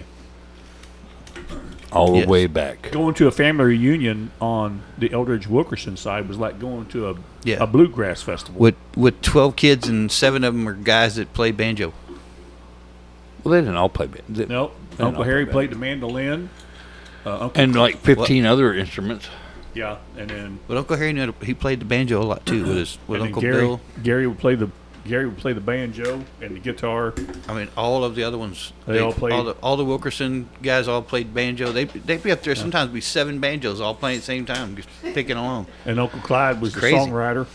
All the Yes. way back. Going to a family reunion on the Eldridge Wilkerson side was like going to a Yeah. a bluegrass festival. With with twelve kids and seven of them were guys that play banjo. Well, they didn't all play band. They- No, they Uncle don't Harry play played the mandolin. Uh, Uncle, and like fifteen other instruments. yeah, and then But Uncle Harry knew he played the banjo a lot too with his with and then Uncle Gary Bill. Gary would play the Gary would play the banjo and the guitar. I mean, all of the other ones. They all played- All the, all the Wilkerson guys all played banjo. They they'd be up there sometimes be seven banjos all playing at the same time, just picking along. And Uncle Clyde was It's the crazy. songwriter.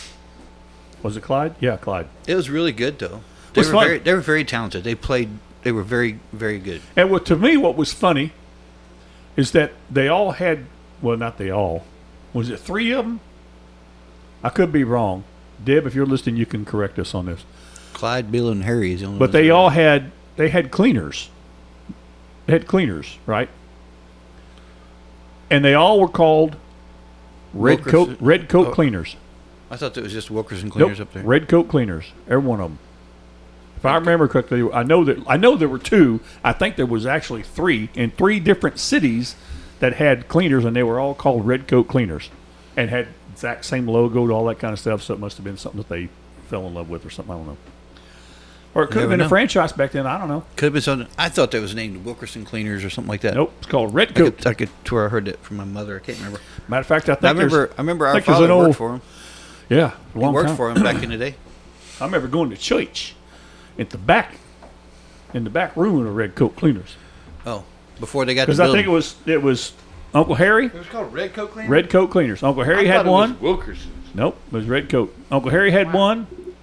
Was it Clyde? Yeah, Clyde. It was really good though. They was were fun. very they were very talented. They played. They were very very good. And what to me, what was funny is that they all had, well, not they all. Was it three of them? I could be wrong. Deb, if you're listening, you can correct us on this. Clyde, Bill, and Harry is the only. But ones they that- all had they had cleaners. They had cleaners, right? And they all were called red Wilkerson- coat red coat oh. cleaners. I thought that was just Wilkerson cleaners Nope, up there. red coat cleaners. Every one of them. If I remember correctly, I know that I know there were two. I think there was actually three in three different cities that had cleaners, and they were all called red coat cleaners, and had exact same logo, all that kind of stuff. So it must have been something that they fell in love with, or something. I don't know. Or it could have Never been a know. franchise back then. I don't know. Could have been something. I thought that was named Wilkerson Cleaners or something like that. Nope, it's called red I coat. could, I could, to where I heard that from my mother. I can't remember. Matter of fact, I think I remember. there's- I remember I our think there's father an worked old- for him. Yeah, a He long worked time. for him back in the day. I remember going to church at the back, in the back room of the red coat cleaners. Oh, before they got the Because I building. think it was it was Uncle Harry, It was called Red Coat Cleaner? Red Coat Cleaners. Uncle Harry I had thought it one. was Wilkerson's. Nope, it was Red Coat. Uncle Harry had one.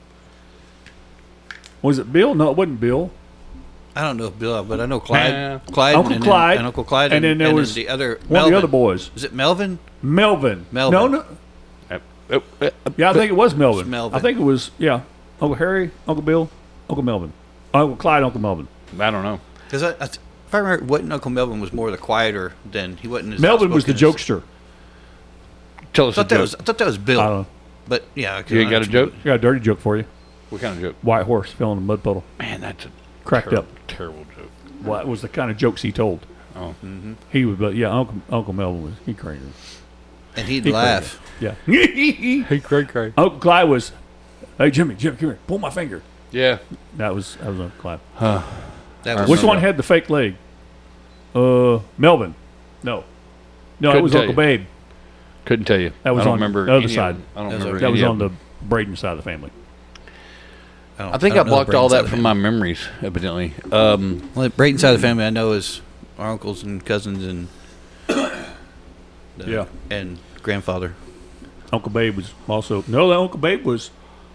Was it Bill? No, it wasn't Bill. I don't know if Bill, but I know Clyde. Yeah. Clyde Uncle and Clyde. Then, and Uncle Clyde. And then there was the other One of the Melvin. other boys, Is it Melvin? Melvin. Melvin. No, no. Uh, uh, uh, Yeah, I think it was Melvin. It's Melvin. I think it was yeah. Uncle Harry, Uncle Bill, Uncle Melvin, Uncle Clyde, Uncle Melvin. I don't know. Because I, I, if I remember, wasn't Uncle Melvin was more the quieter than he wasn't. As Melvin was the outspoken as- jokester. Tell I us a thought that joke. was. I thought that was Bill. I don't know. But yeah, You ain't got a joke? I got a dirty joke for you. What kind of joke? White horse fell in a mud puddle, Man, that's a cracked terrible, up. terrible joke. What was the kind of jokes he told? Oh. He was, but yeah, Uncle Uncle Melvin was he crazy. And he'd He laugh. Yeah. Hey, cray cray. Uncle Clyde was, hey Jimmy, Jimmy, come here, pull my finger. Yeah. That was that was Uncle Clyde. That was Which one had the fake leg? Uh, Melvin. No, no, it Couldn't was tell Uncle you. Babe. Couldn't tell you. That was I don't on remember the other any of side. it. I don't That was remember. okay. That any was of on it. the Braden side of the family. don't- I think I, don't know blocked the all Braden that side from of my the memories, evidently. Um, family. Well, the Brayton side of the family I know is our uncles and cousins and the- Yeah. and grandfather. Uncle Babe was also no. That Uncle Babe was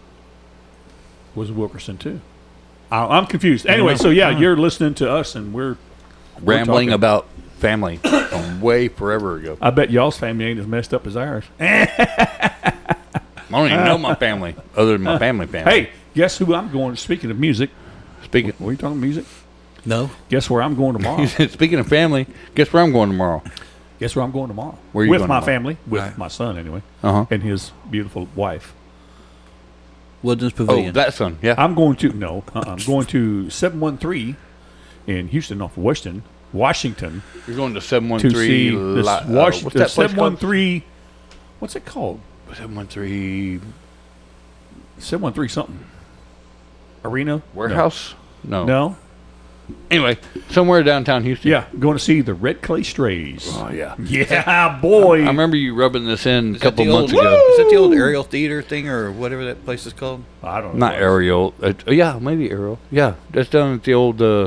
was Wilkerson too. I, I'm confused. Anyway, so yeah, you're listening to us, and we're. rambling talking- about family from way forever ago. I bet y'all's family ain't as messed up as ours. I don't even know my family, other than my family family. Hey, guess who I'm going? Speaking of music, speaking were you talking music? No, Guess where I'm going tomorrow? speaking of family, guess where I'm going tomorrow? Guess where I'm going tomorrow? Where you with going my tomorrow? family, with Right. my son anyway, Uh-huh. and his beautiful wife. Woodlands Oh, Pavilion. that son. Yeah. I'm going to no, uh-uh, I'm going to seven one three in Houston off of Washington, Washington, You're going to seven one to three. see this uh, Wash, what's the that place seven one called? three. What's it called? seven one three seven one three something. Arena warehouse? No. No. no. Anyway, somewhere downtown Houston. Yeah, going to see the Red Clay Strays. Oh yeah. Yeah, boy. I remember you rubbing this in a Is that couple the months old, ago. Is that the old Ariel Theater thing or whatever that place is called? I don't know. Not Ariel. Uh, yeah, maybe Ariel. Yeah, that's down at the old uh,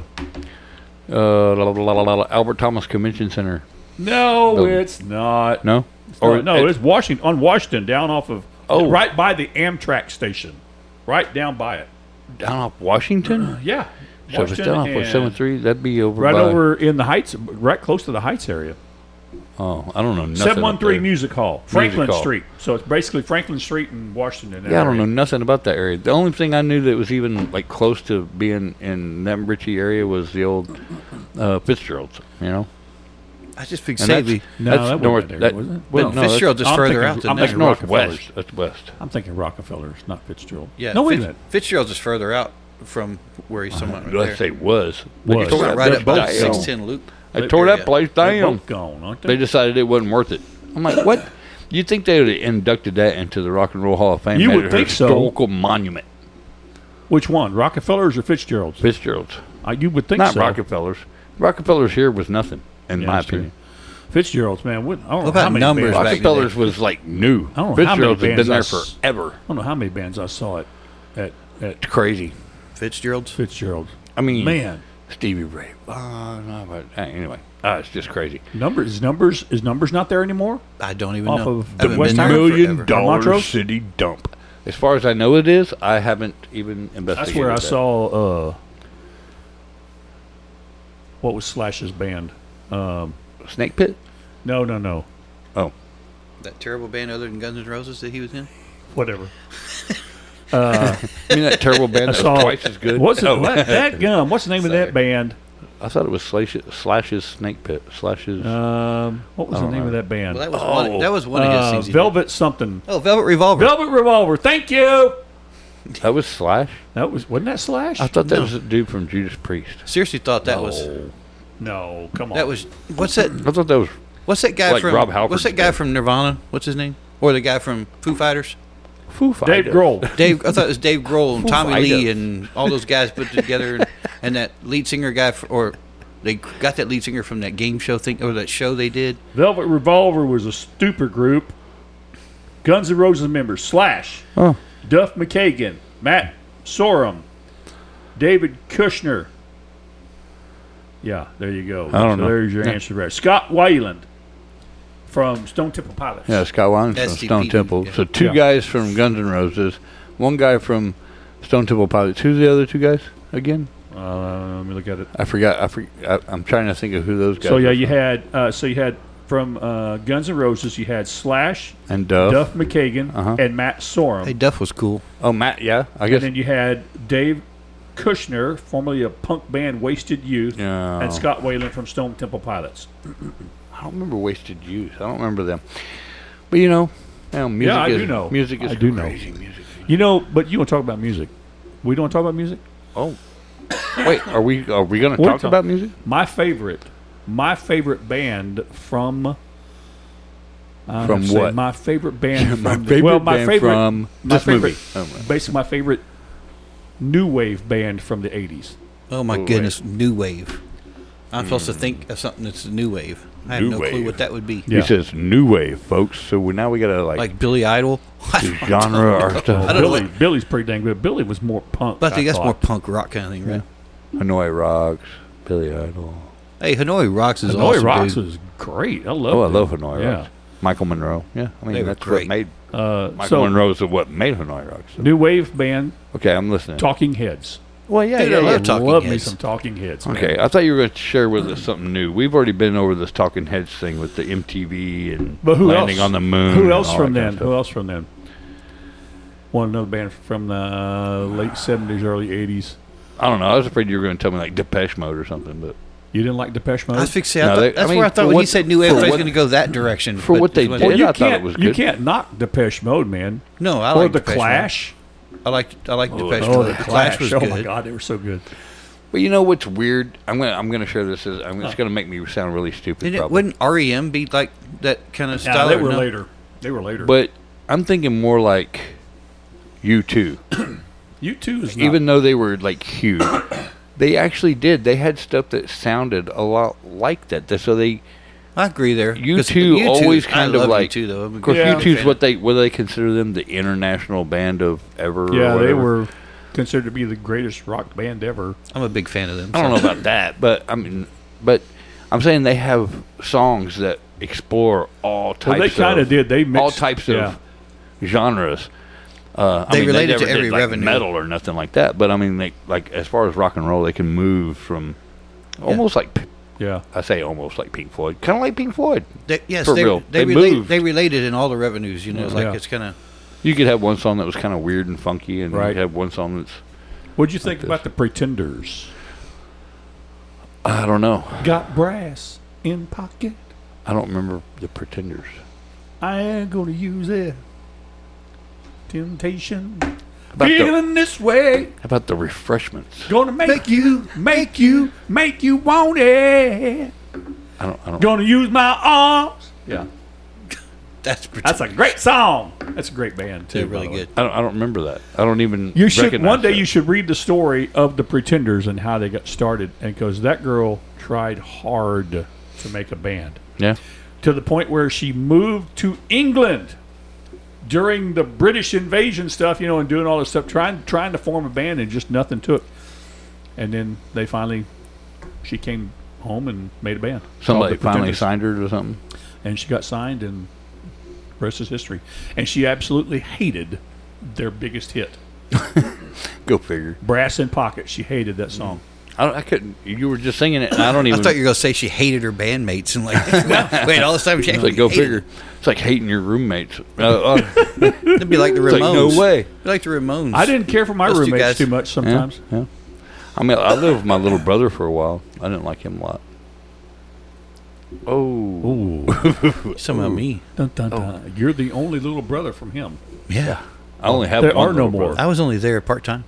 uh, la, la, la, la, la, Albert Thomas Convention Center. No, No. it's not. No, Or no, it- it's Washington on Washington, down off of Oh. right by the Amtrak station, right down by it. down off Washington. Yeah, So if it's down off and seven three, that'd be over right by, over in the Heights, right close to the Heights area. Oh, I don't know nothing. Seven one up three there. Music Hall, Franklin Hall. Street. So it's basically Franklin Street and Washington. Yeah, I don't know nothing about that area. The only thing I knew that was even like close to being in that Richie area was the old uh, Fitzgerald's. You know, I just think and that's, Savvy. No, that's that wasn't north. there, that, was it? well, But no, Fitzgerald's that's, is I'm further thinking- out than I'm that. that's thinking northwest. Rockefellers. That's west. I'm thinking Rockefellers, not Fitzgerald. Yeah, no, wait a Fitz- minute. Fitzgerald's is further out from where he's somewhat right Let's there. say was. Was. They tore Right that right place up by down. six ten Loop. They Loop tore that area. place They're down. both gone, aren't They they? decided it wasn't worth it. I'm like, what? You'd think they would have inducted that into the Rock and Roll Hall of Fame. You made would it a think so. historical monument. Which one, Rockefellers or Fitzgerald's? Fitzgerald's. Uh, you would think Not so. Rockefellers. Rockefellers here was nothing, in Yeah, my that's true. opinion. Fitzgerald's, man. What, I don't know What about how many numbers bands- back in the Rockefellers day? was like new. I don't know how many Fitzgerald's had been bands I there s- forever. I don't know how many bands I saw it at at It's crazy. Fitzgerald's. Fitzgerald's. I mean, Man, Stevie Ray Vaughan. no, but, uh, Anyway, uh, it's just crazy. numbers is numbers is numbers not there anymore? I don't even Off know. of I the haven't West been Tower? there Million forever. dollar Montrose? city dump. As far as I know, it is. I haven't even investigated. That's where I that. saw. Uh, what was Slash's band? Um, Snake Pit. no, no, no. Oh, That terrible band other than Guns N' Roses that he was in. Whatever. you mean that terrible band I that saw was twice as good? What's it? Oh. What, that gum? What's the name of Sorry. that band? I thought it was Slash, Slash's Snake Pit. Slash's. Um, what was I the don't name know. of that band? Well, that was Oh. one. That was one of his Uh, things. he did. Velvet something. Oh, Velvet Revolver. Velvet Revolver. Thank you. that was Slash. That was wasn't that Slash? I thought that No. was a dude from Judas Priest. Seriously, thought that was No, come on. that was what's that? I thought that was What's that guy Like from? Rob Halford's what's that guy band. from Nirvana? What's his name? Or the guy from Foo Fighters? Foo Dave Fighters. Grohl. Dave. I thought it was Dave Grohl and Foo Tommy Fighters. Lee and all those guys put together, and, and that lead singer guy, for, or they got that lead singer from that game show thing or that show they did. Velvet Revolver was a stupid group. Guns N' Roses members: Slash, Oh. Duff McKagan, Matt Sorum, David Kushner, Yeah, there you go. I don't so know. There's your Yeah. answer there. Scott Weiland from Stone Temple Pilots. Yeah, Scott Weiland from S T P, Stone Temple. yeah. So two Yeah. guys from Guns N' Roses, one guy from Stone Temple Pilots. Who's the other two guys again? Uh, let me look at it. I forgot. I for, I, I'm trying to think of who those guys. So yeah, are you from. had uh, so you had from uh, Guns N' Roses, you had Slash, and Duff. Duff McKagan, Uh-huh. and Matt Sorum. Hey, Duff was cool. Oh, Matt. Yeah, I And guess. then you had Dave Kushner, formerly of punk band Wasted Youth, Yeah. and Scott Weiland from Stone Temple Pilots. I don't remember Wasted Youth. I don't remember them. But you know, you know music I is, do know. Music is I do know. crazy. Music. You know, but you want to talk about music. We don't talk about music? Oh, wait. Are we? Are we going to We're talk talk- about music? My favorite, my favorite band from. I From have to say, what? My favorite band My from. the- favorite well, my band favorite from my this favorite, movie. Oh, right. basically my favorite new wave band from the eighties. Oh my Oh, goodness, new wave. I'm supposed to think of something that's a new wave. I have New no clue wave. what that would be. Yeah. He says new wave, folks. So we, now we got to like, Like Billy Idol. do genre or stuff. I don't know Billy, what- Billy's pretty dang good. Billy was more punk. But I think that's thought. more punk rock kind of thing, right? Hanoi Rocks, Billy Idol. Hey, Hanoi Rocks is Hanoi awesome, Rocks dude. was great. I love. Oh, I it. love Hanoi Yeah. Rocks. Michael Monroe. Yeah, I mean They were that's great. what made Uh, Michael so Monroe's what made Hanoi Rocks. So- new wave band, Okay, I'm listening. Talking Heads. Well, yeah, Dude, yeah, I yeah. love Talking love me Heads. some Talking Heads. man. Okay, I thought you were going to share with us something new. We've already been over this Talking Heads thing with the M T V and But who landing else? on the moon. Who and else all from that kind then? of stuff. Who else from then? One another band from the late seventies, early eighties. I don't know. I was afraid you were going to tell me like Depeche Mode or something, but You didn't like Depeche Mode? I was fixing. I No, thought, they- I that's mean, where I thought for when he what- said new wave, for I thought he was what- going to go that direction. for but what they this did, one- you I thought it can't. was You good. can't knock Depeche Mode, man. No, I or like the Depeche Mode. Clash. I like I like Depeche Oh, Mode. the The Clash. Clash was oh good. my God, they were so good. but you know what's weird? I'm gonna I'm gonna share this. As, I'm, it's gonna make me sound really stupid. Didn't it, probably. wouldn't R E M be like that kind of Yeah, style? they or were no? later. They were later. But I'm thinking more like U two. you too is not. Even though they were like huge, they actually did. They had stuff that sounded a lot like that. So they, I agree there. U 'Cause two U two always I kind of love like- U two though. I'm a of course, Yeah. U two's fan. what they what they consider them the international band of ever. or yeah, they whatever. were considered to be the greatest rock band ever. I'm a big fan of them. I don't know so. about that, but I mean, but I'm saying they have songs that explore all types. Well, they kind of of did. They mixed all types yeah. of genres. Uh, I They mean, related never to every did, like, revenue. metal or nothing like that. But I mean, they, like as far as rock and roll, they can move from almost like P- Yeah. I say almost like Pink Floyd, kind of like Pink Floyd. They, yes, For they, real. They, They relate, moved. they related in all the revenues. You know, Yeah. like Yeah. it's kind of. You could have one song that was kind of weird and funky, and Right. you could have one song that's What'd you think this. about the Pretenders? I don't know. Got brass in pocket. I don't remember the Pretenders. I ain't gonna use it. Temptation. About the, Feeling this way. how about the Refreshments? Gonna make, you, make you, make you want it. I don't. I don't. Gonna use my arms. Yeah. That's pretty, That's a great song. That's a great band too. they're by really the way. good. I don't, I don't remember that. I don't even. You should recognize one day that. you should read the story of the Pretenders and how they got started, and because that girl tried hard to make a band Yeah. to the point where she moved to England during the British invasion stuff, you know, and doing all this stuff, trying trying to form a band, and just nothing took. And then they finally, she came home and made a band. called Somebody the finally Pretenders. signed her or something. And she got signed, and the rest is history. And she absolutely hated their biggest hit, Go figure. Brass in Pocket. She hated that song. I, don't, I couldn't. You were just singing it, and I don't I even. thought you were going to say she hated her bandmates and like, wait, all this time she It's actually like go hated figure. It's like hating your roommates. Uh, uh, them. It'd be like the it's Ramones. like no way. It'd be like the Ramones. I didn't care for my Those two roommates guys. too much Yeah, sometimes. yeah. I mean, I lived with my little brother for a while. I didn't like him a lot. Oh, Ooh. Somehow me. Dun, dun, dun. You're the only little brother from him. Yeah. I only have. There one are no little more. brother. I was only there part time.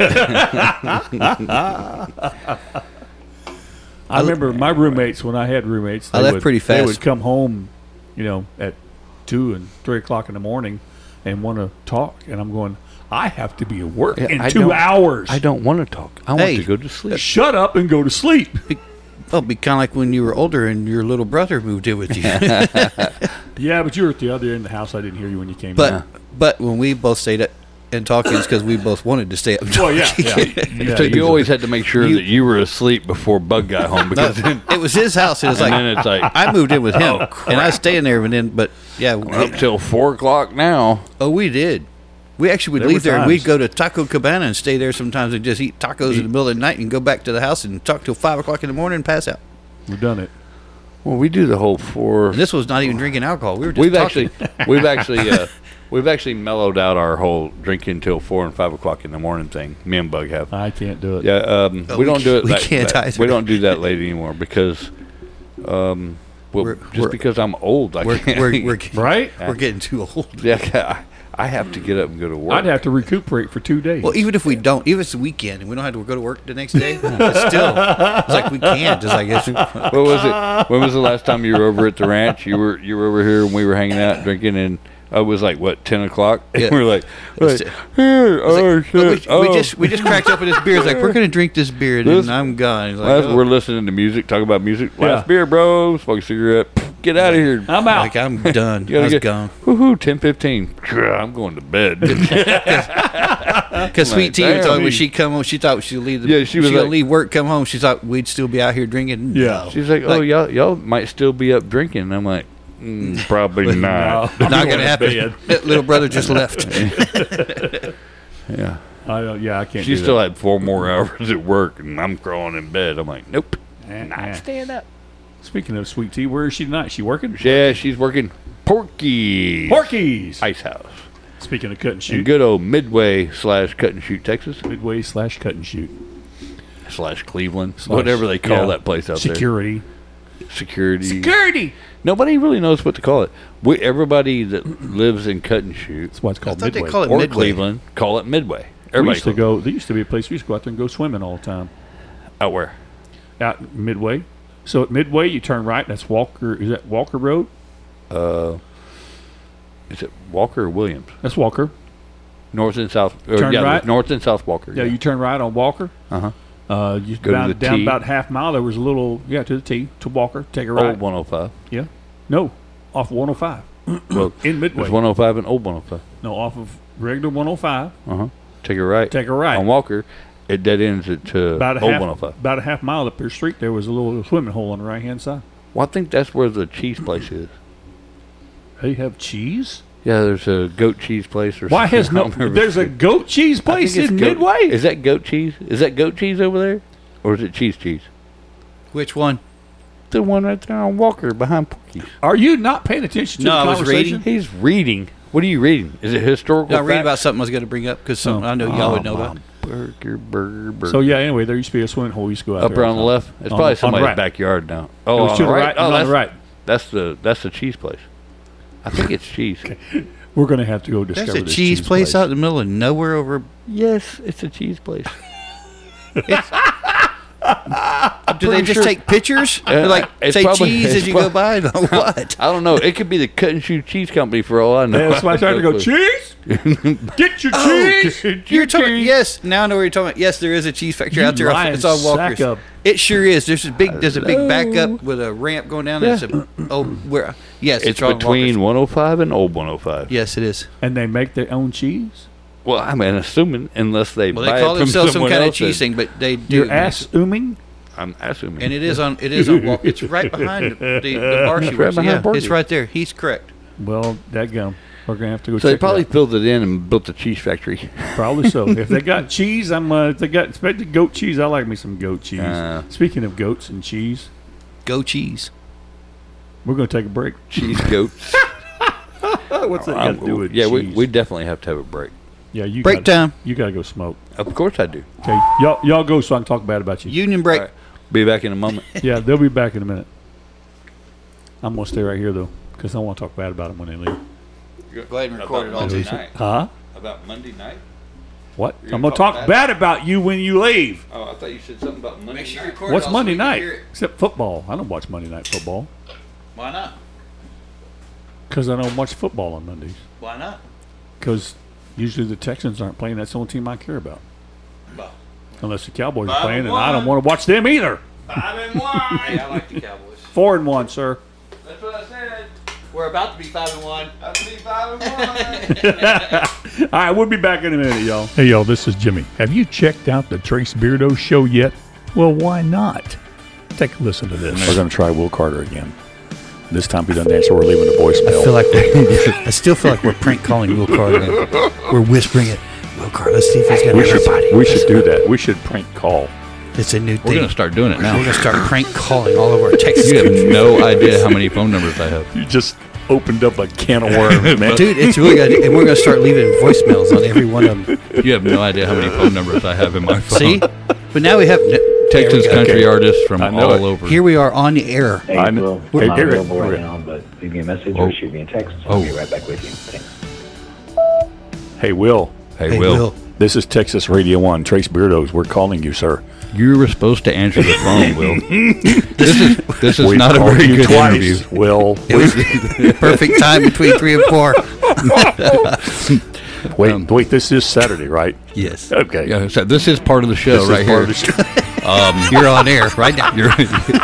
I remember my roommates, when I had roommates, I they left would, pretty They fast. would come home, you know, at two and three o'clock in the morning and want to talk. And I'm going, I have to be at work Yeah, in I two don't- hours. I don't want to talk. I Hey. want to go to sleep. Shut up and go to sleep. Well, it'd be kind of like when you were older and your little brother moved in with you. Yeah, but you were at the other end of the house. I didn't hear you when you came But in. but when we both stayed at and talking is because we both wanted to stay up. And Well, yeah, talk. yeah. yeah So you always had to make sure You- that you were asleep before Bug got home because then, It was his house. It was and like then it's like I moved in with him, and I was staying there. And then, but yeah, we- up till four o'clock now. oh, we did. We actually would There leave were there and we'd times. go to Taco Cabana and stay there sometimes and just eat tacos in the middle of the night and go back to the house and talk till five o'clock in the morning and pass out. We've done it. Well, we do the whole four. And this was not even drinking alcohol. We were just We've talking. actually, we've actually, uh, we've actually mellowed out our whole drinking till four and five o'clock in the morning thing. Me and Bug have. I can't do it. Yeah, um, Oh, we we don't do it. we that, can't that- either. We don't do that late anymore because, um, well, We're- just we're- because I'm old, I We're, can't. we're, we're, getting- Right? we're getting too old. yeah, I have to get up and go to work. I'd have to recuperate for two days. Well, even if we don't, even if it's the weekend and we don't have to go to work the next day, it's still, it's like we can't. It's like, it's, What was it? When was the last time you were over at the ranch? You were you were over here and we were hanging out drinking, and it was like what ten o'clock. And Yeah. we were like, It's- like, "Hey, oh like, shit! but we, oh." we just we just cracked up with this beer. It's like we're gonna drink this beer and This- then I'm gone. It's like, Last, oh. We're listening to music, talking about music. Last Yeah. beer, bro. Smoke a cigarette. Get out of here. I'm out. Like I'm done. You I gotta was get gone. woohoo. Ten fifteen. I'm going to bed. Because Sweet Tea damn. told me when she come home, she thought she'd leave. The, Yeah, she was she'd like- leave work, come home. She thought we'd still be out here drinking. Yeah. She's like, oh, Like- y'all y'all might still be up drinking. And I'm like, mm, probably not. No, I'm not going gonna to happen. bed. Little brother just left. Yeah. I don't, yeah, I can't She do still that. had four more hours at work, and I'm crawling in bed. I'm like, nope. Eh, Not eh. staying up. Speaking of Sweet Tea, where is she tonight? She working? Yeah, she's working Porky's Porky's. Ice House Speaking of cut and in shoot, good old Midway slash Cut and Shoot, Texas Midway slash cut and shoot. slash Cleveland, Slash- whatever they call yeah. that place out Security. there. Security. Security. Nobody really knows what to call it. We, everybody that lives in Cut and Shoot That's why it's I called thought they Midway. call it or Midway. Cleveland call it Midway. we Everybody used to calls go. There used to be a place we used to go out there and go swimming all the time. it. Out where? Out Midway. So at Midway, you turn right. That's Walker. Is that Walker Road? Uh, is it Walker or Williams? That's Walker. North and South. Or, Turn yeah, right? North and South Walker. Yeah, you turn right on Walker. Uh huh. Uh, you Go to down, the down T. about half mile. There was a little yeah to the T to Walker. Take a right. Old one oh five. Yeah. No, off one oh five Well, in Midway. there's one oh five and old one oh five. No, off of regular one oh five. Uh huh. Take a right. Take a right. On Walker, it dead ends at uh, About a old half, one oh five. about a half mile up your street, there was a little swimming hole on the right hand side. Well, I think that's where the cheese place is. They have cheese. Yeah, there's a goat cheese place or Why something. has I no? don't remember. There's a goat cheese I place think it's in goat- Midway. Is that goat cheese? Is that goat cheese over there? Or is it cheese cheese? Which one? The one right there on Walker behind Porky's. Are you not paying attention to No, the I was conversation? reading. He's reading. What are you reading? Is it historical? No, I read fact? about something I was going to bring up because something I know y'all would know about. Burger, burger, burger. So yeah, anyway, there used to be a swimming hole. We used to go out Up there on the all left. It's On- probably on the somebody's right. backyard now. It Oh, was on to the the right. right. Oh, on that's the right. That's the that's the cheese place. I think it's cheese. We're going to have to go discover There's a this cheese, place, out in the middle of nowhere over. Yes, it's a cheese place. Do they just sure- take pictures? Uh, They're like it's say probably- cheese it's as you go prob- by? No, what? I don't know. It could be the Cut and Shoot Cheese Company for all I know. Yeah, that's why I tried to go cheese. Get your cheese. You're talking. Yes, now I know what you're talking about. Yes, there is a cheese factory You out there. lying It's on sack Walker's. of- It sure is. There's a big. There's a big Hello. backup with a ramp going down. Yeah. It's a, oh, where? Yes, It's on between Walker's. one oh five and old one oh five. Yes, it is. And they make their own cheese. Well, I mean, assuming unless they Well, buy they call it from themselves some someone kind of else cheese that- thing, but they do. Your ass ooming. I'm assuming. And it is on. It is on. Walker. It's right behind the, the, the bar she It's right works. behind Yeah, Porky's. it's right there. He's correct. Well, that gum. We're gonna have to go. so they check it probably out. filled it in and built a cheese factory. Probably so. If they got cheese, I'm. Uh, if they got expected goat cheese, I like me some goat cheese. Uh. Speaking of goats and cheese, Go cheese. we're gonna take a break. Cheese goats. What's that got to do with yeah, cheese? we, we definitely have to have a break. yeah, you Break gotta, time. You gotta go smoke. Of course I do. Okay, y'all, y'all go so I can talk bad about you. Union break. All right. Be back in a moment. Yeah, they'll be back in a minute. I'm gonna stay right here though, because I want to talk bad about them when they leave. Go ahead and record it all. Monday too. night. Huh? About Monday night? What? You're I'm gonna gonna talk talk bad? bad about you when you leave. Oh, I thought you said something about Monday Make sure you night. record What's it all so Monday we can night? hear it. Except football. I don't watch Monday night football Why not? because I don't watch football on Mondays. Why not? Because usually the Texans aren't playing. That's the only team I care about. Well, Unless the Cowboys Five are playing, and and I don't one. want to watch them either. Five and one. Hey, I like the Cowboys. Four and one, sir. That's what I said. We're We're about to be five and one. About to be five and one. All right, we'll be back in a minute, y'all. Hey, y'all, this is Jimmy. Have you checked out the Trace Beardo show yet? Well, why not? Take a listen to this. We're going to try Will Carter again. This time he doesn't answer. We're leaving a voicemail. I feel like we're, I still feel like we're prank calling Will Carter. We're whispering it. Will Carter, let's see if he's got we should, everybody. we should do that. We should prank call. It's a new We're thing. going to start doing it We're now. going to start prank calling all over our Texas. You have no idea how many phone numbers I have. You just opened up a can of worms, man. Dude, it's really good. And we're going to start leaving voicemails on every one of them. You have no idea how many phone numbers I have in my phone. See? But now we have... Texas there we go. country Okay. artists from I know all it. over. Here we are on the air. Hey, I know. Will, Hey, I'm not Garrett, available right Garrett. now, but leave me a message Oh. or shoot me a text. Oh. I'll be right back with you. Thanks. Hey, Will. Hey, Hey, Will, Will. This is Texas Radio one. Trace Beardos. We're calling you, sir. you were supposed to answer the phone, Will. This is this is We've not a called very you good twice, interview. Will. It was the perfect time between three and four. Wait, Um, wait. This is Saturday, right? Yes. Okay. Yeah, so this is part of the show This right is here. part of the show. Um, You're on air right now. you're,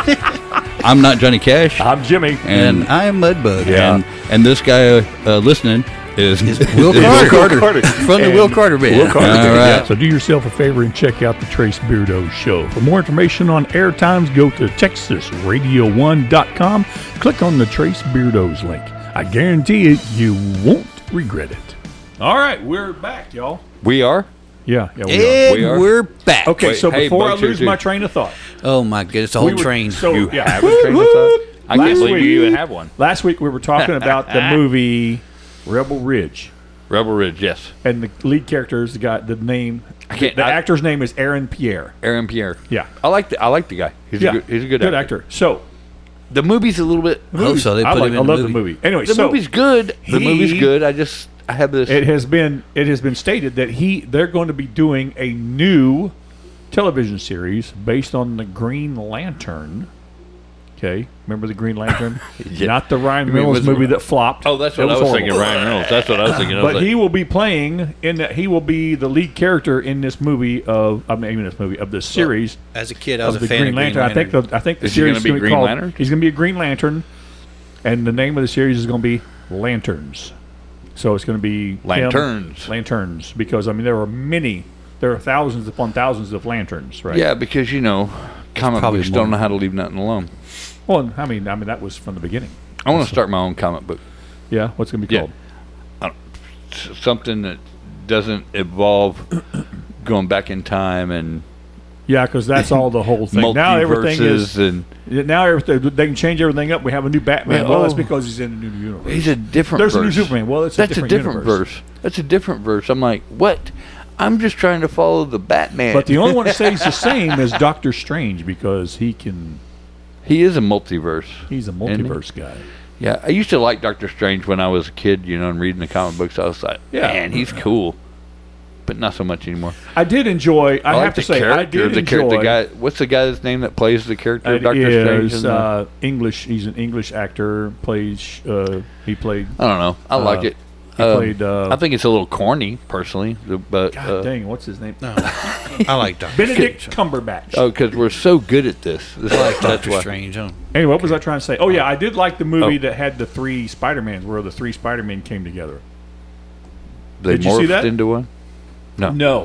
I'm not Johnny Cash, I'm Jimmy. and And I'm Mudbug. Yeah. and and this guy uh, listening is, Is Will is Carter. Carter. From the And Will Carter Band. Will Carter. All Band, right. yeah. So do yourself a favor and check out the Trace Beardo show. For more information on air times, go to texas radio one dot com. Click on the Trace Beardos link. I guarantee it, you won't regret it. All right, we're back, y'all. We are. Yeah, yeah, we And We are. we're back. Okay, Wait, so hey, before I Bug Two lose Two. my train of thought, Oh, my goodness. The we whole were- train. So You yeah, have a train of thought? I Last can't believe week- you even have one. last week we were talking about the movie Rebel Ridge, Rebel Ridge, yes. and the lead character is the guy. The name, I can't- the I- actor's name is Aaron Pierre. Aaron Pierre. Yeah, I like the I like the guy. He's yeah, a good, he's a good, good actor. actor. So The movie's a little bit. the Oh, movie- so they I put like, him in I the love movie. the movie. Anyway, The so movie's good. The he- movie's good. I just I have this. it has been it has been stated that he they're going to be doing a new television series based on the Green Lantern. Okay, remember the Green Lantern? Yeah. Not the Ryan You mean Reynolds was- movie that flopped. oh, that's It what I was horrible. thinking. Ryan Reynolds. That's what I was thinking. I was But like, he will be playing in that. He will be the lead character in this movie of. I mean, in this movie of this series As a kid, I was of a the fan Green of Green Lantern. I think Lantern. the I think the Is he series gonna is be going to be Green called. Lantern? He's going to be a Green Lantern, and the name of the series is going to be Lanterns. So it's going to be him- Lanterns. Lanterns, because I mean there are many, there are thousands upon thousands of lanterns, right? yeah, because you know, comic probably books more. don't know how to leave nothing alone. Well, and, I mean, I mean that was from the beginning. I want to start my own comic book. Yeah. What's it going to be Yeah. called? S- Something that doesn't involve going back in time and Yeah, because that's all the whole thing. Now everything is. multiverses and Now everything, they can change everything up. We have a new Batman. Yeah, well, oh. that's because he's in a new universe. he's a different. There's a verse. new Superman. Well, it's a That's different a different universe. verse. That's a different verse. I'm like, what? I'm just trying to follow the Batman. But the only one that stays the same is Doctor Strange because he can. he is a multiverse. He's a Isn't he? multiverse guy. Yeah, I used to like Doctor Strange when I was a kid, you know, and reading the comic books. I was like, Yeah. man, he's cool. But not so much anymore. I did enjoy. I, like have to the say, I character, did the enjoy. character the guy. What's the guy's name that plays the character of It Doctor Strange? is in the- uh, English. He's an English actor. Plays. Uh, he played. I don't know. I like uh, it. He Um, played. Uh, I think it's a little corny, personally, but God uh, dang, what's his name? No. I like Doctor Benedict Cumberbatch. oh, because we're so good at this. this I like that's Doctor why. Strange. Huh? Anyway, what was I trying to say? Oh yeah, I did like the movie Oh. that had the three Spider-Mans, where the three Spider-Men came together. They Did you morphed see that? into one. No, No,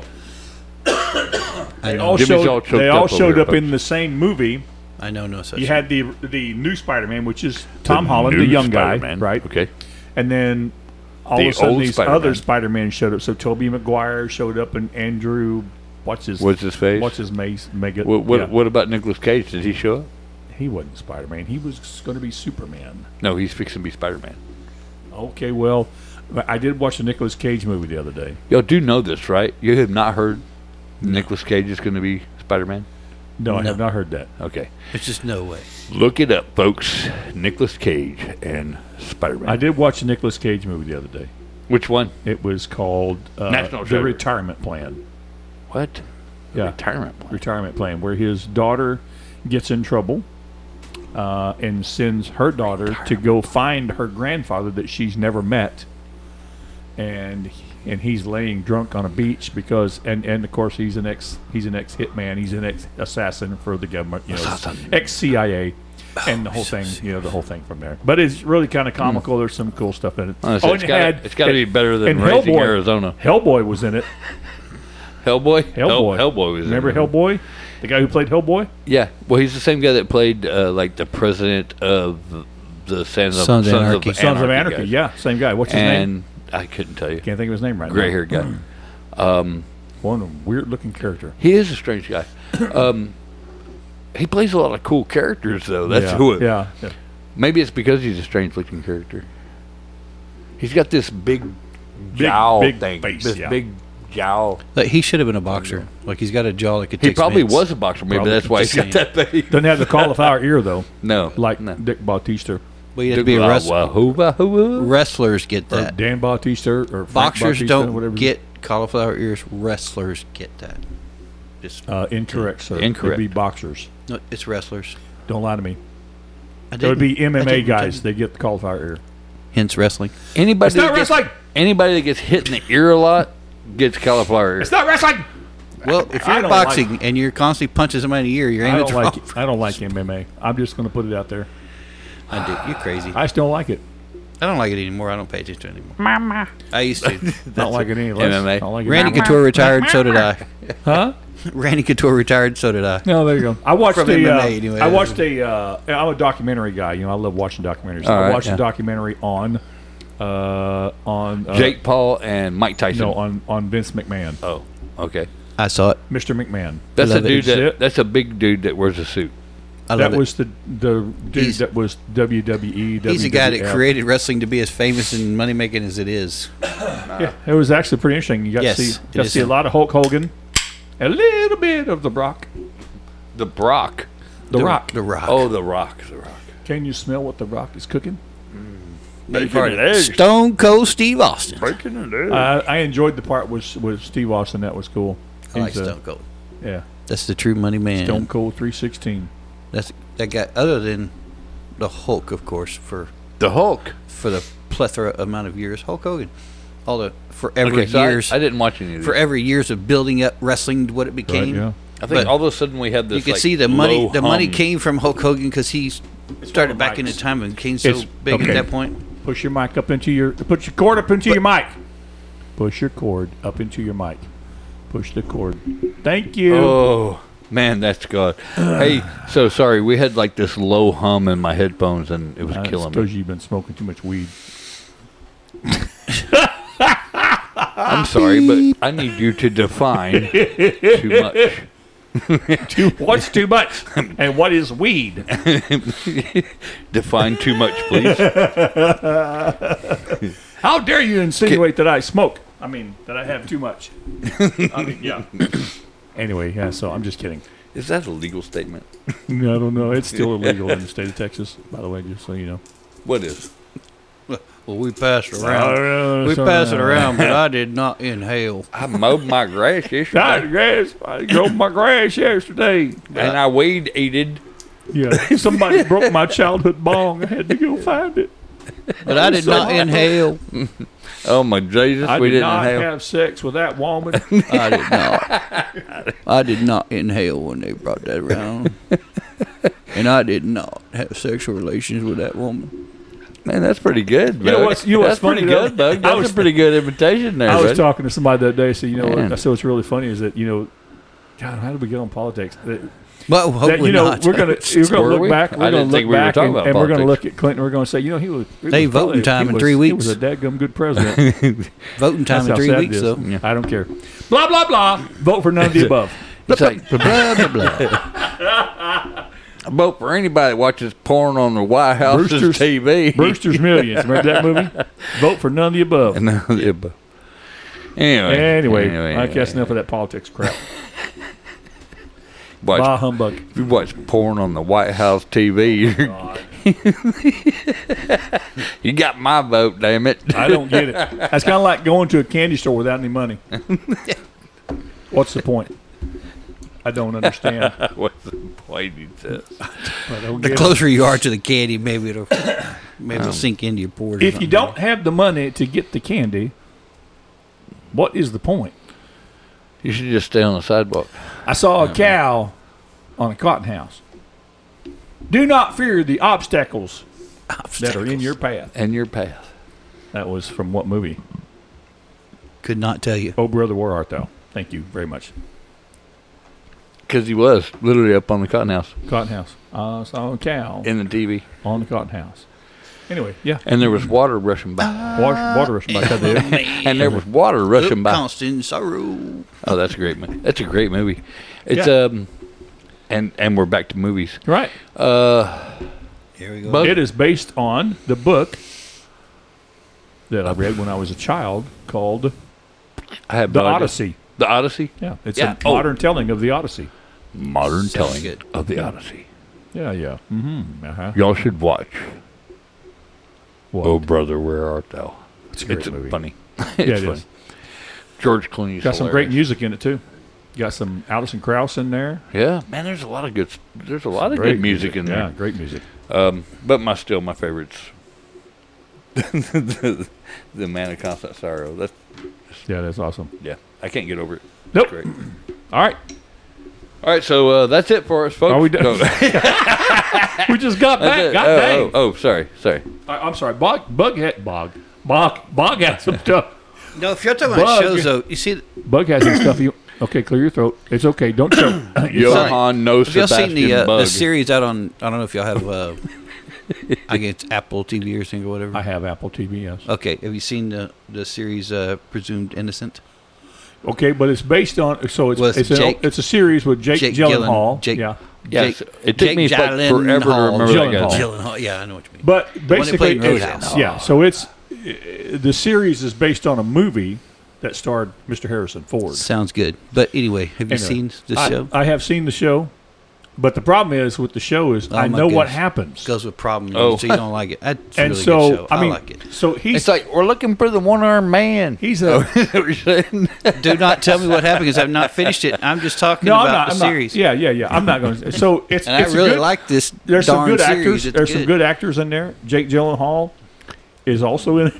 I they know, all Jimmy's showed. all choked they up all over showed here, up in folks. the same movie. I know no such You thing. had the the new Spider-Man, which is Tom The Holland, the new young Spider-Man. guy, right? Okay. And then all The of a sudden, old these Spider-Man. other Spider-Man showed up. So Tobey Maguire showed up, and Andrew, what's his What's his face? what's his mace? Mega. What what, yeah. what about Nicolas Cage? Did he show up? He wasn't Spider-Man. He was going to be Superman. No, he's fixing to be Spider-Man. Okay, well, I did watch the Nicolas Cage movie the other day. Y'all do know this, right? You have not heard Nicolas Cage is going to be Spider-Man? No, I No. have not heard that. Okay. There's just no way. Look it up, folks. Nicolas Cage and Spider-Man. I did watch the Nicolas Cage movie the other day. Which one? It was called uh, National The Treasure. Retirement Plan. What? Yeah, Retirement plan. retirement plan, where his daughter gets in trouble uh, and sends her daughter to go find her grandfather that she's never met, and and he's laying drunk on a beach because and, and of course he's an ex he's an ex hitman, he's an ex assassin for the government, you know, Assassin. ex C I A. and the whole thing, you know, the whole thing from there. But it's really kind of comical. There's some cool stuff in it. Honestly, oh, it's and got had- it's got to be better than and Raising Hellboy- Arizona. Hellboy was in it. Hellboy. Hellboy. Hell, Hellboy was. Remember in it. Hellboy? The guy who played Hellboy? Yeah. Well, he's the same guy that played uh, like the president of the Sons of Sons of Sons Anarchy. of Sons of Anarchy. Anarchy. guys. Yeah, same guy. What's his and name? I couldn't tell you. Can't think of his name right Gray now. haired guy. Um, One of them, weird looking character. he is a strange guy. Um, he plays a lot of cool characters, though. That's yeah, who. It, yeah, yeah. Maybe it's because he's a strange looking character. He's got this big, Big- jowl big thing. face, this yeah. big jowl. Like, he should have been a boxer. Like, he's got a jaw that could He take probably some hits. was a boxer. Maybe Probably. that's why he's Just got that big. Doesn't have the cauliflower ear though, No, like no. Dick Bautista But you have to be a wrestler. Wahoo, wahoo. Wrestlers get or that. Dan Bautista or Frank Boxers Bautista, don't whatever. get cauliflower ears. Wrestlers get that. Just Uh, incorrect, sir. Incorrect. It'd be boxers. no, it's wrestlers. Don't lie to me. I There would didn't- be M I M A didn't- guys. They get the cauliflower ear. Hence wrestling. Anybody It's not that gets, wrestling. anybody that gets hit in the ear a lot gets cauliflower ear. It's not wrestling. Well, if I you're don't boxing like- and you're constantly punching somebody in the ear, your I aim's don't like. wrong. It. I don't like M M A. I'm just going to put it out there. I do. You're crazy. I just don't like it. I don't like it anymore. I don't pay attention to it anymore. Mama. I used to. I don't like it any less. M M A. I don't like it Randy any- Couture retired, so did I. Huh? Randy Couture retired, so did I. No, there you go. I watched From a. M M A Uh, anyway. I watched a. Uh, I'm a documentary guy. You know, I love watching documentaries. All I right, watched yeah. a documentary on, uh, on uh, Jake Paul and Mike Tyson. No, on on Vince McMahon, Oh, okay. I saw it. Mister McMahon. That's a love it. dude Is it? that. That's a big dude that wears a suit. I That love it. was the the dude He's- that was W W E. He's a guy that W W F. created wrestling to be as famous and money making as it is. Yeah, it was actually pretty interesting. You got Yes, to see it got to is. see a lot of Hulk Hogan, a little bit of The Rock. The Brock. The, Rock. The Rock. Oh, the Rock. The Rock. Can you smell what The Rock is cooking? Breaking eggs. Stone Cold Steve Austin. Breaking an egg. Uh, I enjoyed the part with with Steve Austin. That was cool. I like He's, uh, Stone Cold. Yeah, That's the true money man. Stone Cold three sixteen. That's that guy. Other than the Hulk, of course, for the Hulk. for the plethora amount of years, Hulk Hogan, all the forever Okay, so I, years, I didn't watch any of these. forever years of building up wrestling to what it Right, became. yeah. I think but all of a sudden we had this. You can like, see the money. low The money hum. came from Hulk Hogan because he started all back in the mics. time and became so It's- big okay. at that point. Push your mic up into your. Put your cord up into your mic. Push your cord up into your mic. Push the cord. Thank you. Oh man, that's good. Hey, so sorry. We had like this low hum in my headphones, and it was killing me. because you've been smoking too much weed. I'm sorry, but I need you to define too much. Too, what's too much? And what is weed? Define too much, please. How dare you insinuate that I smoke? I mean, that I have too much. I mean, yeah. Anyway, yeah, so I'm just kidding. Is that a legal statement? No, I don't know. It's still illegal in the state of Texas, by the way, just so you know. What is? Well, we passed it around. Uh, we so, passed it uh, around, but I did not inhale. I mowed my grass I, yesterday, grass, I drove my grass yesterday. and I weed eated. Yeah, somebody broke my childhood bong. I had to go find it. But I did so not hot. inhale. Oh my Jesus, I we did didn't not inhale. have sex with that woman. I did not. I did not inhale when they brought that around. And I did not have sexual relations with that woman. Man, that's pretty good, Bug. You know what's- you know what's That's pretty funny, though? good, Bug. I That's was- a pretty good invitation there, I was bud. talking to somebody the other day. So you know, Man. what, so what's really funny is that you know, God, how did we get on politics? That, Well, that, hopefully you know, not. we're gonna we're gonna Were look we? back. I We're didn't gonna think look we were back, talking and, about and we're gonna politics. look at Clinton. We're gonna say, you know, he was. He They was voting probably- time he in was- three He weeks. was a dadgum good president. Voting time That's in how three sad it weeks, is. though. Yeah, I don't care. Blah blah blah. Vote for none of the above. It's like, Blah, blah, blah. I vote for anybody that watches porn on the White House's Brewster's- T V. Brewster's Millions. Remember that movie? Vote for none of the above. No, yeah, but- Anyway, Anyway, I guess enough of that politics crap. Watch, Bah humbug. if you watch porn on the White House T V, you're, you got my vote, damn it. I don't get it. That's kind of like going to a candy store without any money. What's the point? I don't understand. What's the point, he says? I don't The get it. closer you are to the candy, maybe it'll maybe it'll sink into your pores. or If you something. don't have the money to get the candy, what is the point? You should just stay on the sidewalk. I saw a cow on a cotton house. Do not fear the obstacles, that are in your path. And your path. That was from what movie? Could not tell you. Oh, brother, where art thou? Thank you very much. Because he was literally up on the cotton house Cotton House. I saw a cow in the T V. on the cotton house. Anyway, yeah. And there was water rushing by. Water, water rushing by. And there was water rushing Up by. constant sorrow. Oh, that's a great movie. That's a great movie. It's Yeah. um, and and we're back to movies. Right. Uh, Here we go. Bug- It is based on the book that I read when I was a child called I have The no idea. Odyssey. The Odyssey. Yeah, it's Yeah. a Oh. modern telling of the Odyssey. Modern Sounds telling good. of the Odyssey. Yeah, yeah. Mm-hmm. Uh-huh. Y'all should watch. What? Oh, brother, where art thou? It's a great It's movie. funny. Yeah, it's it funny. is. George Clooney's Got some great hilarious. music in it too. Got some Alison Krauss in there. Yeah, man. There's a lot of good. There's a lot of Great good music in Yeah, there. great music. Um, but my still my favorites. the, the Man of Constant Sorrow. That's Yeah, that's awesome. yeah. I can't get over it. Nope. It's great. All right, All right, so uh, that's it for us, folks. Are we done? No, we just got that's back. it. Got oh, back. oh, oh, sorry, sorry. I, I'm sorry. Bog, Bug had Bog, Bog, Bog had some stuff. No, if you're talking about Bug. shows, though, you see, Bug has some stuff. You okay? Clear your throat. It's okay. Don't choke. Johann no have y'all Sebastian seen the, uh, Bug. the series out on, I don't know if y'all have, uh, I guess Apple T V or something or whatever. I have Apple T V. Yes. Okay, have you seen the, the series uh, Presumed Innocent? Okay, but it's based on. So it's With it's, Jake- a, it's a series with Jake, Jake Gyllenhaal. Gyllen- Jake- yeah. Yes, Jake- it took Jake me like forever to Gyllenhaal. remember that Gyllenhaal. guy's name. Gyllenhaal, yeah, I know what you mean. But one that basically, played it's- Roadhouse. yeah. So it's uh, the series is based on a movie that starred Mister Harrison Ford. Sounds good. But anyway, have you Anyway, seen the I, show? I have seen the show, but the problem is with the show is Oh, I my know what goodness. happens. Goes with problem, Oh. so you don't like it. That's a and really so good show. I mean, like it. so he's It's like we're looking for the one-armed man. he's Oh, a is that what you're saying? Do not tell me what happened because I've not finished it. I'm just talking no, about I'm not. the I'm series. not. Yeah, yeah, yeah. I'm not going to. So it's And it's I a really good, like this. There's some darn good series. actors. It's There's some good actors in there. Jake Gyllenhaal is also in it.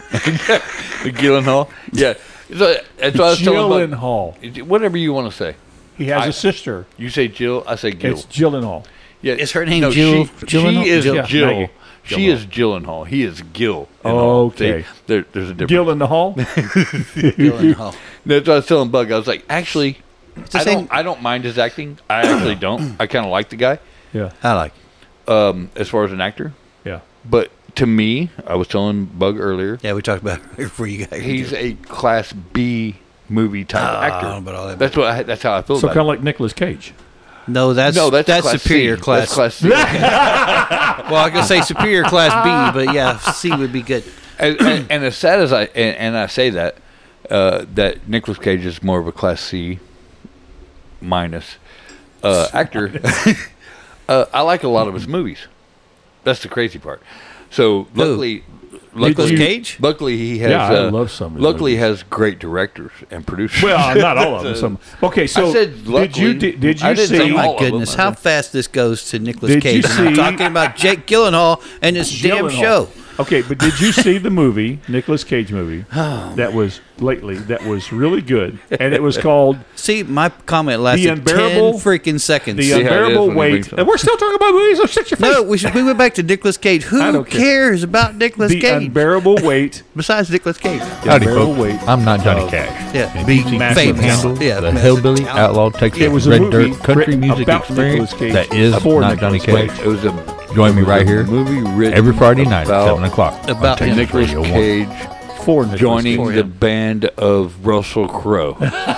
The Gyllenhaal. Yeah. So, that's what I was telling Gyllenhaal. Bud. Whatever you want to say. He has I- a sister. You say Jill, I say Gil. It's Gyllenhaal. Yeah, Is her name no, Jill- She, Gyllenhaal? she is Jill- Jill. Yeah, Maggie. She is Gyllenhaal. He is Gil. Okay. See, there, there's a difference. Gil in the Hall. Gyllenhaal. That's what I was telling Bug. I was like, actually, It's the I same- don't, I don't mind his acting. I actually don't. I kind of like the guy Yeah, I like it. um, as far as an actor. yeah. But to me, I was telling Bug earlier, Yeah, we talked about it before you guys. he's a class B movie type Ah, actor. but all that- That's what. I, that's how I feel So about kind of it. like Nicolas Cage. No, that's No, that's, that's class superior C. class. That's class C. Well, I could say superior class B, but yeah, C would be good. and, and, and as sad as I and, and I say that, uh, that Nicolas Cage is more of a class C minus uh, actor. uh, I like a lot of his movies. That's the crazy part. So luckily, luckily, you- Cage? luckily he has. Yeah, I uh, love some of his Luckily, movies. has great directors and producers. Well, not all of them. Some. Okay, so I said did you luckily. did, did you I didn't say see? all My of them, goodness, I how think. fast this goes to Nicolas Did you Cage. And I'm see- talking about Jake Gyllenhaal and this damn Gyllenhaal. show. Okay, but did you see the movie, Nicolas Cage movie, that was lately, that was really good, and it was called See, my comment lasted Unbearable- ten freaking seconds. The See how it is Unbearable when he Weight. brings up- And we're still talking about movies, so shut your face. no, we should we went back to Nicolas Cage. I Who don't care. cares about Nicolas The Cage Unbearable Weight. besides Nicolas Cage? The Howdy, Unbearable folks. Weight. I'm not Johnny of- Cash. Yeah, And be you see massive famous. handle, Yeah, the massive hillbilly talent. outlaw Texas It was a red movie dirt country written music about experience Nicolas Cage that is for not Johnny Nicolas Cash. Cage. It was a Join me it was right a here Movie written every Friday night at about seven o'clock. on About Texas Nicolas Radio one. Cage For Nicolas joining Cage. the band of Russell Crowe.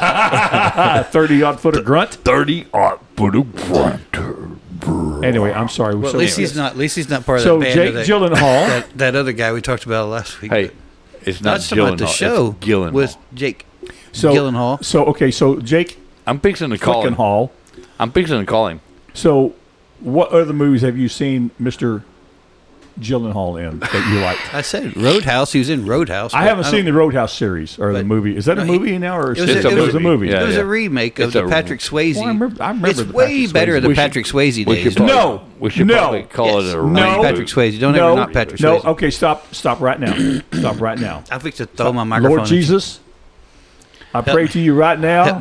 A thirty-odd foot of grunt. Thirty odd foot of grunter. Anyway, I'm sorry. Well, so, at least he's not. At least he's not part of so that band. Jake of that, Gyllenhaal. that, that other guy we talked about last week. Hey, it's not That's talking about Gyllenhaal. the show It's Gyllenhaal. with Jake so, Gyllenhaal. So, okay, so Jake I'm fixing to call him. Hall. I'm fixing to call him. So, what other movies have you seen Mister Gyllenhaal in that you liked? I said Roadhouse. He was in Roadhouse. I but haven't don't- seen the Roadhouse series or the But- movie. Is that no, a he- movie now, or It was, It's a, a it was a movie? Yeah, It was yeah. a remake of It's the a- Patrick Swayze. Well, I remember- I remember it's the way Patrick better Swayze. than We should- Patrick Swayze We should days. probably, No. we should No. probably call Yes. it a No. reboot. Patrick Swayze. Don't no, ever not Patrick no. Swayze. Okay, stop, stop right now. Stop right now. I fixed to throw my microphone. Lord at you. Jesus, I pray to you right now.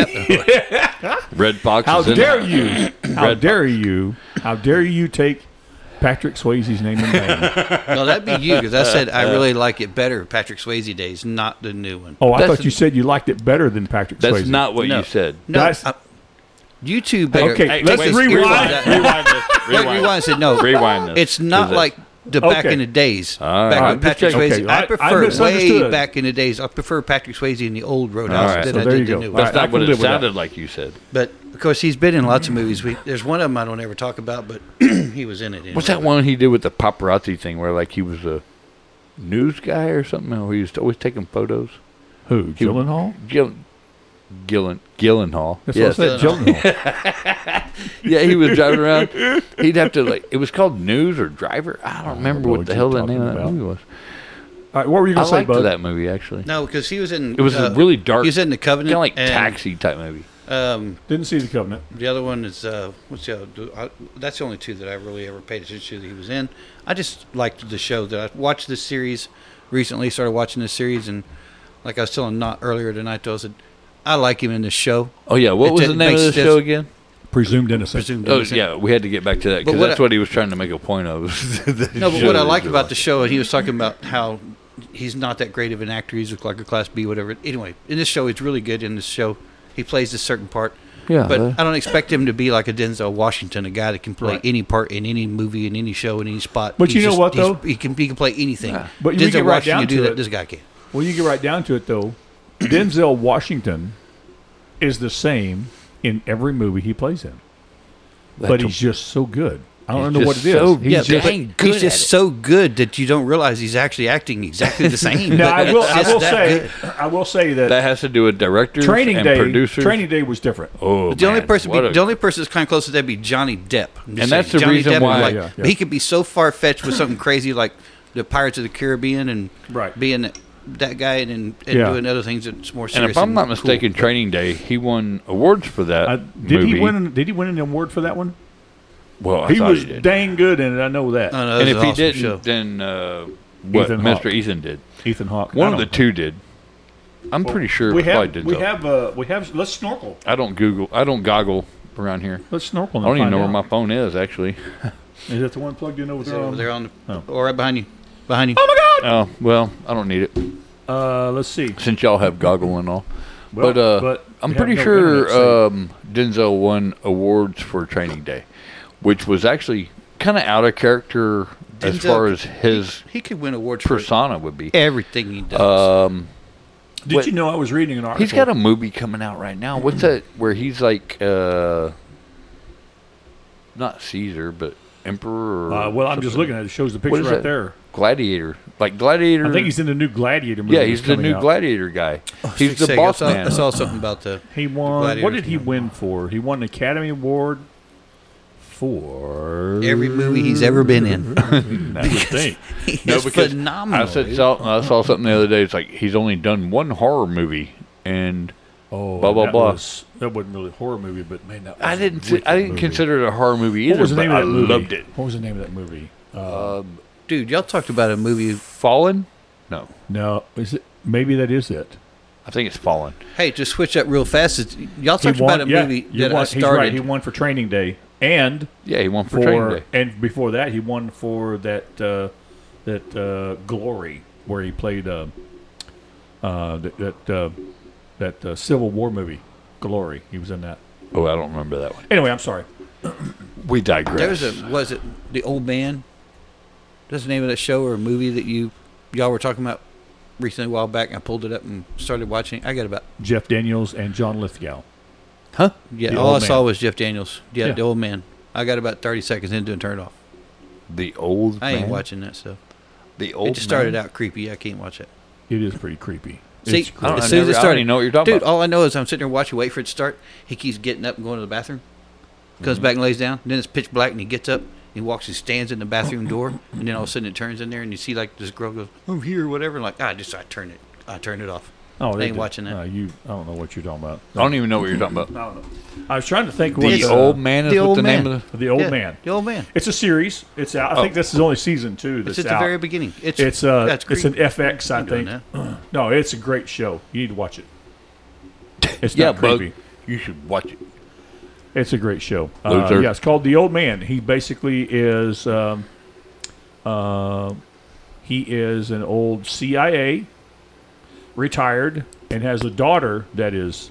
Red Fox. How is in dare it. you? How Red dare you? How dare you take Patrick Swayze's name in vain? No, that'd be you because I said I really like it better. Patrick Swayze days, not the new one. Oh, I That's- thought you said you liked it better than Patrick That's Swayze. not what No. you said. No, That's- I, you two better. Okay, let's wait, rewind. Rewind. Rewind this. Rewind. rewind. I said no. Rewind this. It's not Is it- like the back Okay. in the days. All Back right. when Patrick Okay, Swayze. I- I I prefer way misunderstood. back in the days. I prefer Patrick Swayze in the old Roadhouse All right. than So I there did you the go. new All one. right, That's I not can what it live with that. sounded like you said. But of course, he's been in lots of movies. We, there's one of them I don't ever talk about, but he was in it. Anyway. What's that one he did with the paparazzi thing where like he was a news guy or something? Or he was always taking photos. Who? He- Gyllenhaal? Gill, Gillen, Gyllenhaal. That's Yes. what I said. Gyllenhaal. Yeah, he was driving around. He'd have to like. It was called News or Driver. I don't remember know what what the you're hell the talking name of that about. movie was. All right, what were you I going to say, liked Bud? that movie actually. No, because he was in. It was uh, a really dark, He was in the Covenant. kind of like and, Taxi type movie. Um, Didn't see The Covenant. the other one is uh, what's the other? I, that's the only two that I really ever paid attention to that he was in. I just liked the show. That I watched this series recently. Started watching this series, and like I was telling not earlier tonight, though, I said I like him in this show. Oh yeah, what It was did- the name of makes the sense. show again? Presumed innocent. Presumed Oh innocent. yeah, we had to get back to that But because what that's I- what he was trying to make a point of. No, but what I liked about the show, and he was talking about how he's not that great of an actor. He's like a Class B, whatever. Anyway, in this show, it's really good. In this show, he plays a certain part. Yeah, But uh, I don't expect him to be like a Denzel Washington, a guy that can play Right. any part in any movie, in any show, in any spot. But you He's know just- what, he's- though? He can he can play anything. Yeah. But you Denzel get right Washington down can do to that. it. This guy can. Well, you get right down to it, though. Denzel Washington is the same in every movie he plays in. But That's he's just so good. I don't He's know what just it is. so He's Yeah, just, but dang good he's at just it. so good that you don't realize he's actually acting exactly the same. now, I will, It's I just will that say, good. I will say that, that has to do with directors Training and Day, producers. Training Day was different. Oh, But the only man, person, what be, a- the only person that's kind of close to that would be Johnny Depp. I'm just And that's saying, the Johnny reason Depp is why- like, Yeah, yeah. he could be so far fetched with something crazy like the Pirates of the Caribbean and Right. being that, that guy and, and Yeah. doing other things that's more and serious. if I'm not cool. mistaken, Training Day, he won awards for that I, did movie. he win? Did he win an award for that one? Well, I He thought was he did. dang good in it. I know that. Oh, no, and it if was he an awesome didn't, show. then uh, what? Ethan Mister Hawke. Ethan did. Ethan Hawke. One I of the don't- two did. I'm pretty sure We it probably have. did. We though. have. Uh, we have. Let's snorkel. I don't Google. I don't goggle around here. Let's snorkel. I don't even know where my phone is actually. Is that the one plugged in over Is it there? over on- there on the, Oh. or right behind you, behind you. Oh well, I don't need it Uh, let's see. since y'all have goggle and all. Well, but uh, but I'm we have pretty no sure internet, so- um, Denzel won awards for Training Day, which was actually kind of out of character as Denzel- far as his He could win awards for persona would be. everything he does. Um, Did what- you know I was reading an article? he's got a movie coming out right now. What's that? Where he's like, uh, not Caesar, but Emperor. Or Uh, well, I'm just something. looking at it. It shows the What picture is right that? there. Gladiator, like Gladiator. I think he's in the new Gladiator movie. yeah, he's that's the coming new out. Gladiator guy. He's the Say, boss I saw, man. I saw something about the. He won. What Gladiators did he movie. win for? He won an Academy Award for Every movie he's ever been in. I would think. He's No, because phenomenal. I said dude. saw, I saw something the other day. It's like he's only done one horror movie, and Oh, Blah, blah, that blah. Was, that wasn't really a horror movie, but man, that was I a didn't wicked I didn't movie. consider it a horror movie either. What was the but name of I that movie? loved it. What was the name of that movie? Uh, Um, Dude, y'all talked about a movie. Fallen? No, no, is it? Maybe that is it. I think it's Fallen. Hey, to switch up real fast, it's, y'all He talked won- about a yeah, movie you that won- I He's right. started. He won for Training Day, and Yeah, he won for, for, Training Day. and before that, he won for that uh, that uh, Glory, where he played uh, uh, that that, uh, that uh, Civil War movie. Glory. He was in that. Oh, I don't remember that one. Anyway, I'm sorry. We digress. There was a was it the Old Man? That's the name of that show or a movie that you y'all were talking about recently a while back. And I pulled it up and started watching. I got about Jeff Daniels and John Lithgow. huh? Yeah, The all I Old saw Man. was Jeff Daniels. Yeah, Yeah. the Old Man. I got about thirty seconds into it and turned it off. the old. I ain't man? watching that stuff. The old. It just started man? out creepy. I can't watch it. It is pretty creepy. See, It's I don't, as I soon as never- it I don't started, even know what you're talking dude, about. all I know is I'm sitting there watching, wait for it to start. He keeps getting up and going to the bathroom. Comes Mm-hmm. back and lays down. Then it's pitch black, and he gets up. He walks and stands in the bathroom door, and then all of a sudden it turns in there, and you see like this girl goes, "I'm here," whatever. And like, ah, just I turn it, I turn it off. Oh, I they ain't did. watching that. No, you. I don't know what you're talking about. I don't even know what you're talking about. I don't know. I was trying to think what The uh, old man is The what Old the name Man. of the. the old Yeah, man. the old man. It's a series. It's out. I Oh. think this is only season two. It's That's at the out. very beginning. It's It's uh, that's it's an creepy. F X, I I'm doing think. that. No, it's a great show. You need to watch it. It's yeah, not creepy. Bug, you should watch it. It's a great show. Uh, Loser. yeah, it's called The Old Man. He basically is um, uh, he is an old C I A, retired, and has a daughter that is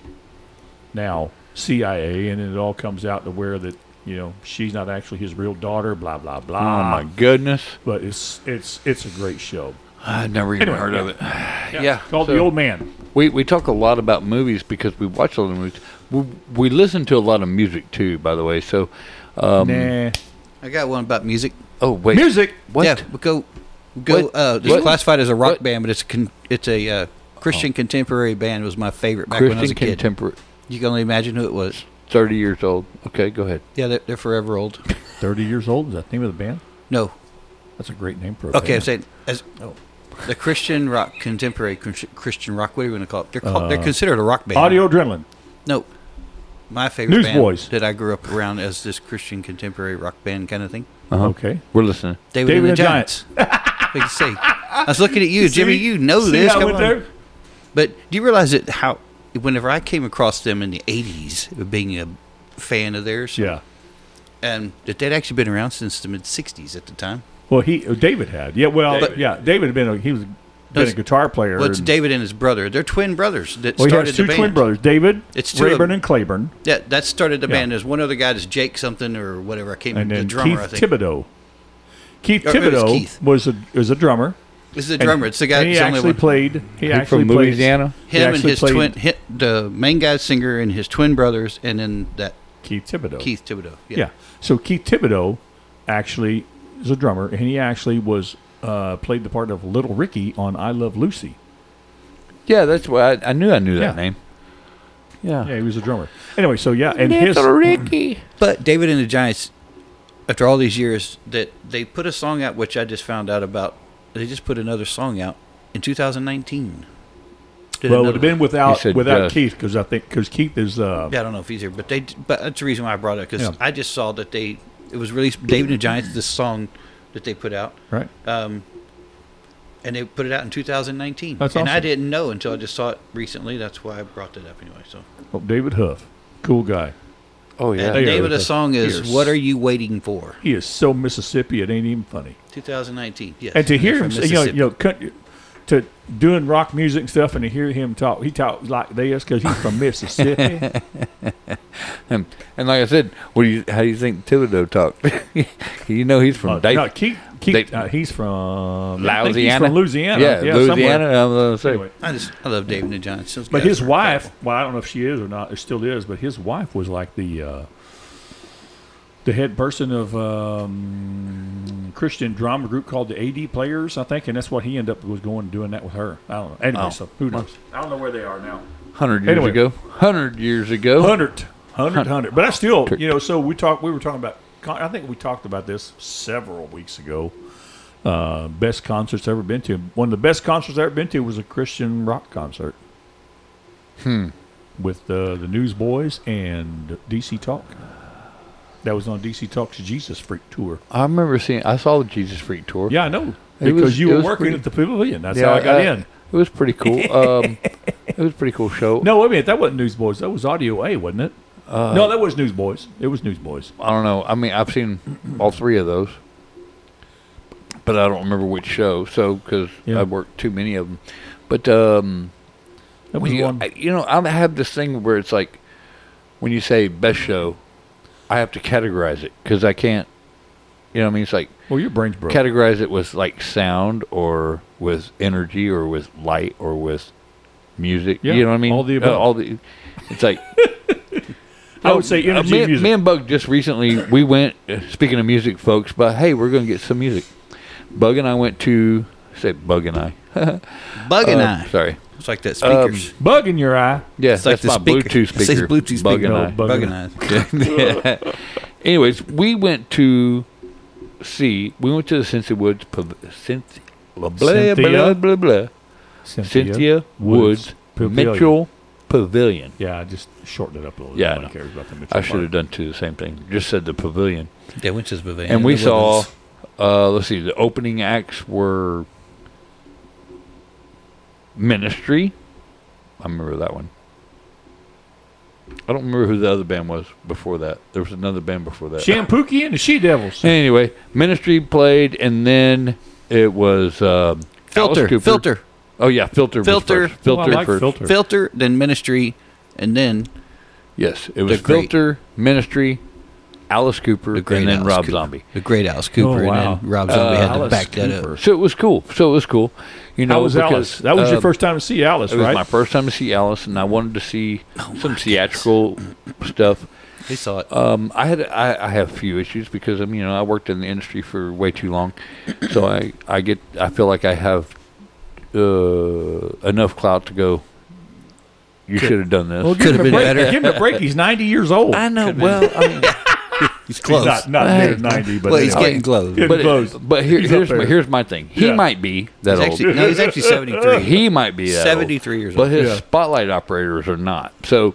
now C I A, and it all comes out to where that you know she's not actually his real daughter. Blah blah blah. Oh my goodness! But it's it's it's a great show. I never even Anyway, heard yeah. of it. Yeah, Yeah, it's called so- The Old Man. We we talk a lot about movies because we watch a lot of movies. We, we listen to a lot of music too, by the way. So, um, Nah. I got one about music. oh wait, Music. What? Yeah, we go. we Go. What? Uh, it's What? classified as a rock What? band, but it's a con- it's a uh, Christian contemporary band. Was my favorite back when I was Christian a kid. contemporary, You can only imagine who it was. thirty years old. Okay, go ahead. Yeah, they're, they're forever old. Thirty years old. Is that the name of the band? No. That's a great name for a Okay, I'm band. saying as Oh. the Christian rock, contemporary Chris- Christian rock. What are you going to call it? They're called. Uh, they're considered a rock band. Audio Adrenaline. No. My favorite Newsboys. band that I grew up around as this Christian contemporary rock band kind of thing. Uh-huh. Okay. We're listening. David, David and the and Giants. What you say? I was looking at you, Jimmy. See? You know See this. how I Come went on. there? But do you realize that how whenever I came across them in the eighties, being a fan of theirs, Yeah. and that they'd actually been around since the mid sixties at the time. Well, he uh, David had. Yeah. Well, David. yeah. David had been. A, he was been a Those- guitar player. Well, it's and- David and his brother. They're twin brothers that Well, he started has two the band. twin brothers, David, It's two of Rayburn, them. and Claiborne, Yeah, that started the Yeah. band. There's one other guy that's Jake something or whatever. I can't and remember. then The drummer, I Keith think. Thibodeau. Keith Or maybe it's Thibodeau Keith. was a was a drummer. This is the and- drummer. It's the guy and he that's the only actually one. played. He He actually from plays- Louisiana. he Him and actually his played twin, hi the main guy singer and his twin brothers, and then that Keith Thibodeau. Keith Thibodeau. Yeah. Yeah. So Keith Thibodeau actually is a drummer, and he actually was uh, played the part of Little Ricky on I Love Lucy. Yeah, that's why I, I knew I knew that Yeah. name. Yeah. Yeah, he was a drummer. Anyway, so yeah, and his Ricky. But David and the Giants, after all these years, that they put a song out, which I just found out about. They just put another song out in two thousand nineteen. Did well, it would another- have been without You said without just. Keith because I think because Keith is uh, Yeah, I don't know if he's here, but they. But that's the reason why I brought it because Yeah. I just saw that they. It was released. David and the Giants, this song that they put out, right. um, and they put it out in two thousand nineteen. That's and I awesome. didn't know until I just saw it recently. That's why I brought that up anyway. So. Oh, David Huff, cool guy. Oh And yeah. the They name are of the the song is fierce. "What Are You Waiting For?" He is so Mississippi, it ain't even funny. twenty nineteen. Yes. And to they're hear from him, say, you know, Mississippi. you know, cut- to doing rock music and stuff, and to hear him talk, he talks like this because he's from Mississippi. And, and like I said, what do you? How do you think Thibodeau talked? you know he's from Uh, Dayton. no, Keith, Keith Dayton. uh, he's from I think he's Louisiana. from Louisiana. Yeah, somewhere. Louisiana. I was gonna say. Anyway, I just I love David and Giants. Those but guys his are wife, incredible. well, I don't know if she is or not, it still is, but his wife was like the uh, the head person of um, Christian drama group called the A D Players, I think, and that's what he ended up was going and doing that with her. I don't know. Anyway, Oh. so who knows? I don't know where they are now. Hundred years Anyway. ago. Hundred years ago. Hundred, hundred, hundred. But I still, you know, so we talked. We were talking about. con- I think we talked about this several weeks ago. Uh, best concerts I've ever been to. One of the best concerts I've ever been to was a Christian rock concert. Hmm. With uh, the Newsboys and D C Talk. That was on D C Talk's Jesus Freak tour. I remember seeing. I saw the Jesus Freak tour. Yeah, I know. It Because was- you it were was working pretty- at the Pavilion. That's Yeah, how I got uh, in. It was pretty cool. Um, it was a pretty cool show. No, wait a minute. That wasn't Newsboys. That was Audio A, wasn't it? Uh, no, that was Newsboys. It was Newsboys. I don't know. I mean, I've seen all three of those, but I don't remember which show. So because Yeah. I worked too many of them. But um, That was when you, one. I, you know, I have this thing where it's like when you say best show, I have to categorize it because I can't. You know what I mean? It's like Well, your brain's broke. categorize it with like sound or with energy or with light or with music. Yeah, you know what I mean? all the Uh, above. all the. It's like. I would say Uh, energy me, and music. me and Bug just recently we went. Uh, speaking of music, folks, but hey, we're going to get some music. Bug and I went to say Bug and I. Bug and Uh, I. Sorry. It's like that Um, speakers. Bug in your eye. Yeah, It's like that's the my speaker. Bluetooth It says speaker. Bluetooth Bug speaker. and No, I. Bug Bug and and I. Anyways, we went to see. We went to the Cynthia Woods. Pav- Cynthia, blah, blah, Cynthia? blah, blah, blah. Cynthia, Cynthia Woods, Pavilion. Mitchell Pavilion. Yeah, I just shortened it up a little. Yeah, I Nobody know. cares about the Mitchell I should have part. done too the same thing. Just said the pavilion. Yeah, went to the pavilion. And we The saw, Woodlands. uh, let's see, the opening acts were Ministry. I remember that one. I don't remember who the other band was before that. There was another band before that. Shampookie and the She Devils. Anyway, Ministry played, and then it was um, Filter, Alice Cooper. Filter, Oh yeah, Filter. was Filter. first. Filter Oh, I like first. Filter. Filter, then Ministry, and then Yes, it was The great- Filter, Ministry, Alice Cooper, the and great then Alice Rob Cooper. Zombie. The great Alice Cooper, Oh, wow. and then Rob Zombie Uh, had to Alice back that Cooper. up. So it was cool. So it was cool. You know, How was because, Alice? That was your uh, first time to see Alice, It was right? my first time to see Alice, and I wanted to see Oh, some theatrical stuff. He saw it. Um, I had I, I have a few issues because I mean, you know, I worked in the industry for way too long, so I I get I feel like I have uh, enough clout to go. You should have done this. Well, give Could've him a been break. better. Give him a break. He's ninety years old. I know. Well, I mean, He's close. He's not, not Hey. near ninety, but well, he's anyway. getting close. Getting but close. but here, He's up here's my, there. here's my thing. He Yeah. might be that He's old. actually, no, he's actually seventy-three. He might be that seventy-three old, years but old. his Yeah. spotlight operators are not. So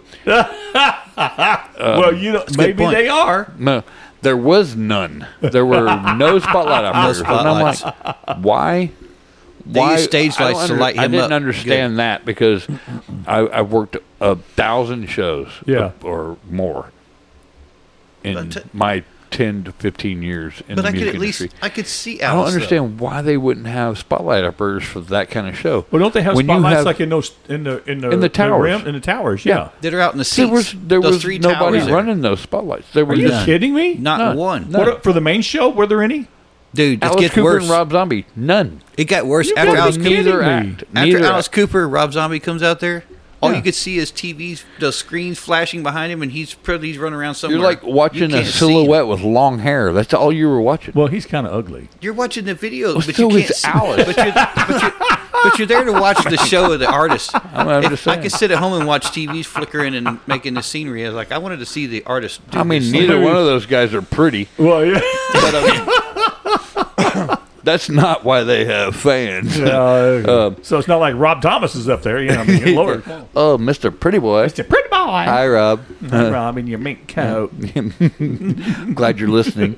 well, you know, good maybe point. they are. no, there was none. There were no spotlight operators. And I'm spotlights. like, why? They Why use stage I don't lights to under- light I him didn't up. understand that because I, I worked a thousand shows, Yeah. or more, in But t- my ten to fifteen years in But the I could music at least industry. I could see I don't Alice. though. understand why they wouldn't have spotlight operators for that kind of show. Well, don't they have When you spotlights have- like in those in the in the In the towers. rim- in the towers? Yeah. Yeah. That are out in the There seats. was there Those was three nobody towers there. running those spotlights. There Are was you none. kidding me? Not None. one. None. What, for the main show, were there any? Dude, it Alice gets Cooper worse. and Rob Zombie, none. It got worse You after gotta Alice be Cooper. kidding Neither me. act. After Neither Alice act. Cooper, Rob Zombie comes out there. All Yeah. you could see is T Vs, the screens flashing behind him, and he's probably he's running around somewhere. You're like watching You a can't see him. silhouette with long hair. That's all you were watching. Well, he's kind of ugly. You're watching the video, Well, but so you can't is see. Alice. But you're, but, you're, but you're there to watch the show of the artist. I'm, I'm If just I saying. could sit at home and watch T Vs flickering and making the scenery. I was like, I wanted to see the artist. Do I mean, this. neither one of those guys are pretty. Well, yeah. But, I mean, That's not why they have fans. Uh, Um, so it's not like Rob Thomas is up there. You know, I mean, Lord. Oh, Mister Pretty Boy. It's a pretty boy. Hi, Rob. Rob in your mink coat. Glad you're listening.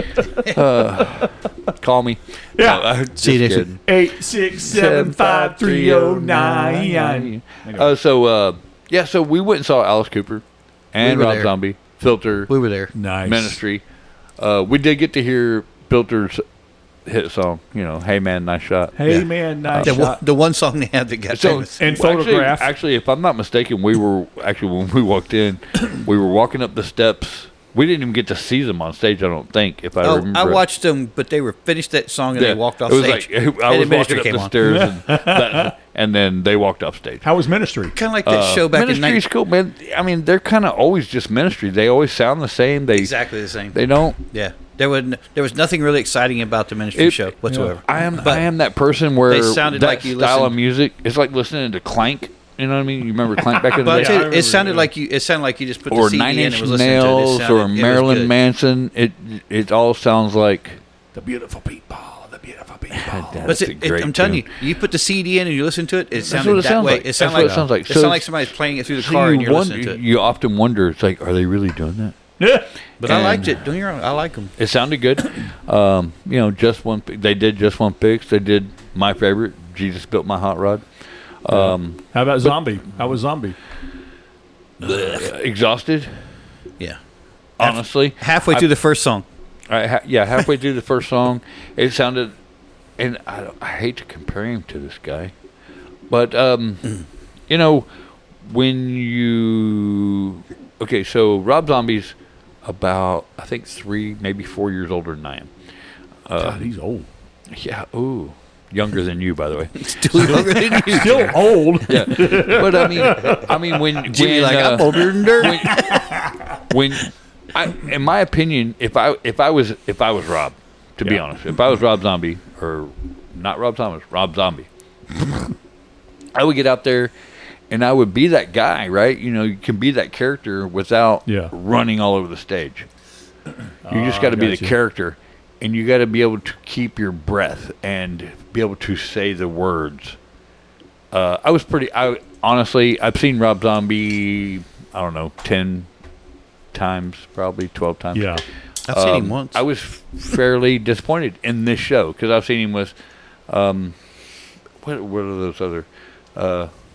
Uh, call me. Yeah. No, I- See you just next kidding. Eight six seven five three zero nine. Uh, so uh, yeah, so we went and saw Alice Cooper and We were Rob there. Zombie, Filter, we were there. Nice. Ministry. Uh, we did get to hear Filter's hit song. You know, "Hey Man, Nice Shot." Hey Yeah. man, nice The, one, shot. the one song they had that got So famous. And well, Photograph. Actually, actually, if I'm not mistaken, we were actually when we walked in, we were walking up the steps. We didn't even get to see them on stage. I don't think. If I Oh, remember, I right. watched them, but they were finished that song and Yeah, they walked off it was stage. Like, I and was the walking ministry up came the on. stairs, and, that, and then they walked off stage. How was ministry? Kind of like that Uh, show back in Ministry's nineteen. cool, man. I mean, they're kind of always just Ministry. They always sound the same. They Exactly the same. they don't. Yeah, there was n- there was nothing really exciting about the ministry It- show whatsoever. I am But I am that person where they sounded that like you style of listened- music. It's like listening to Clank. You know what I mean? You remember Clank back in the But I'll day? tell you, I remember it sounded that. like you. It sounded like you just put Or the C D Nine in Inch and was listening to it. It. Nails, sounded, or it was Marilyn good. Manson. It it all sounds like. The beautiful people. The beautiful people. But That's it, a it, great I'm telling tune. you, you put the C D in and you listen to it. It sounded what it that sounds way. like. It sounded That's what like it sounds like. It So sounded like it's- somebody's playing it through the So car you and you're wonder- listening to it. You often wonder, it's like, are they really doing that? Yeah. But I and- liked it. Don't get me wrong. I like them. It sounded good. Um, you know, just one. They did just one picks. They did my favorite. Jesus Built My Hot Rod. Um, How about zombie? How was zombie? exhausted, Yeah. honestly. Halfway I- through the first song. I, ha- yeah, halfway through the first song, it sounded, and I, don't- I hate to compare him to this guy, but um, you know, when you okay, so Rob Zombie's about I think three, maybe four years older than I am. God, he's old. Yeah, ooh, younger than you, by the way. Still younger than you. Still old. Yeah, but I mean, I mean when Jimmy, when, like, uh, I'm older than dirt. when, when I, in my opinion, if I if I was if I was Rob, to be Yeah. honest, if I was Rob Zombie or not Rob Thomas, Rob Zombie, I would get out there and I would be that guy, right? You know, you can be that character without Yeah. running all over the stage. You just Ah, got to be the gotcha. character, and you got to be able to keep your breath and be able to say the words. Uh, I was pretty. I honestly, I've seen Rob Zombie. I don't know, ten times, probably twelve times. Yeah. I've seen him Um, once. I was fairly disappointed in this show because I've seen him with, um, what what are those other, uh,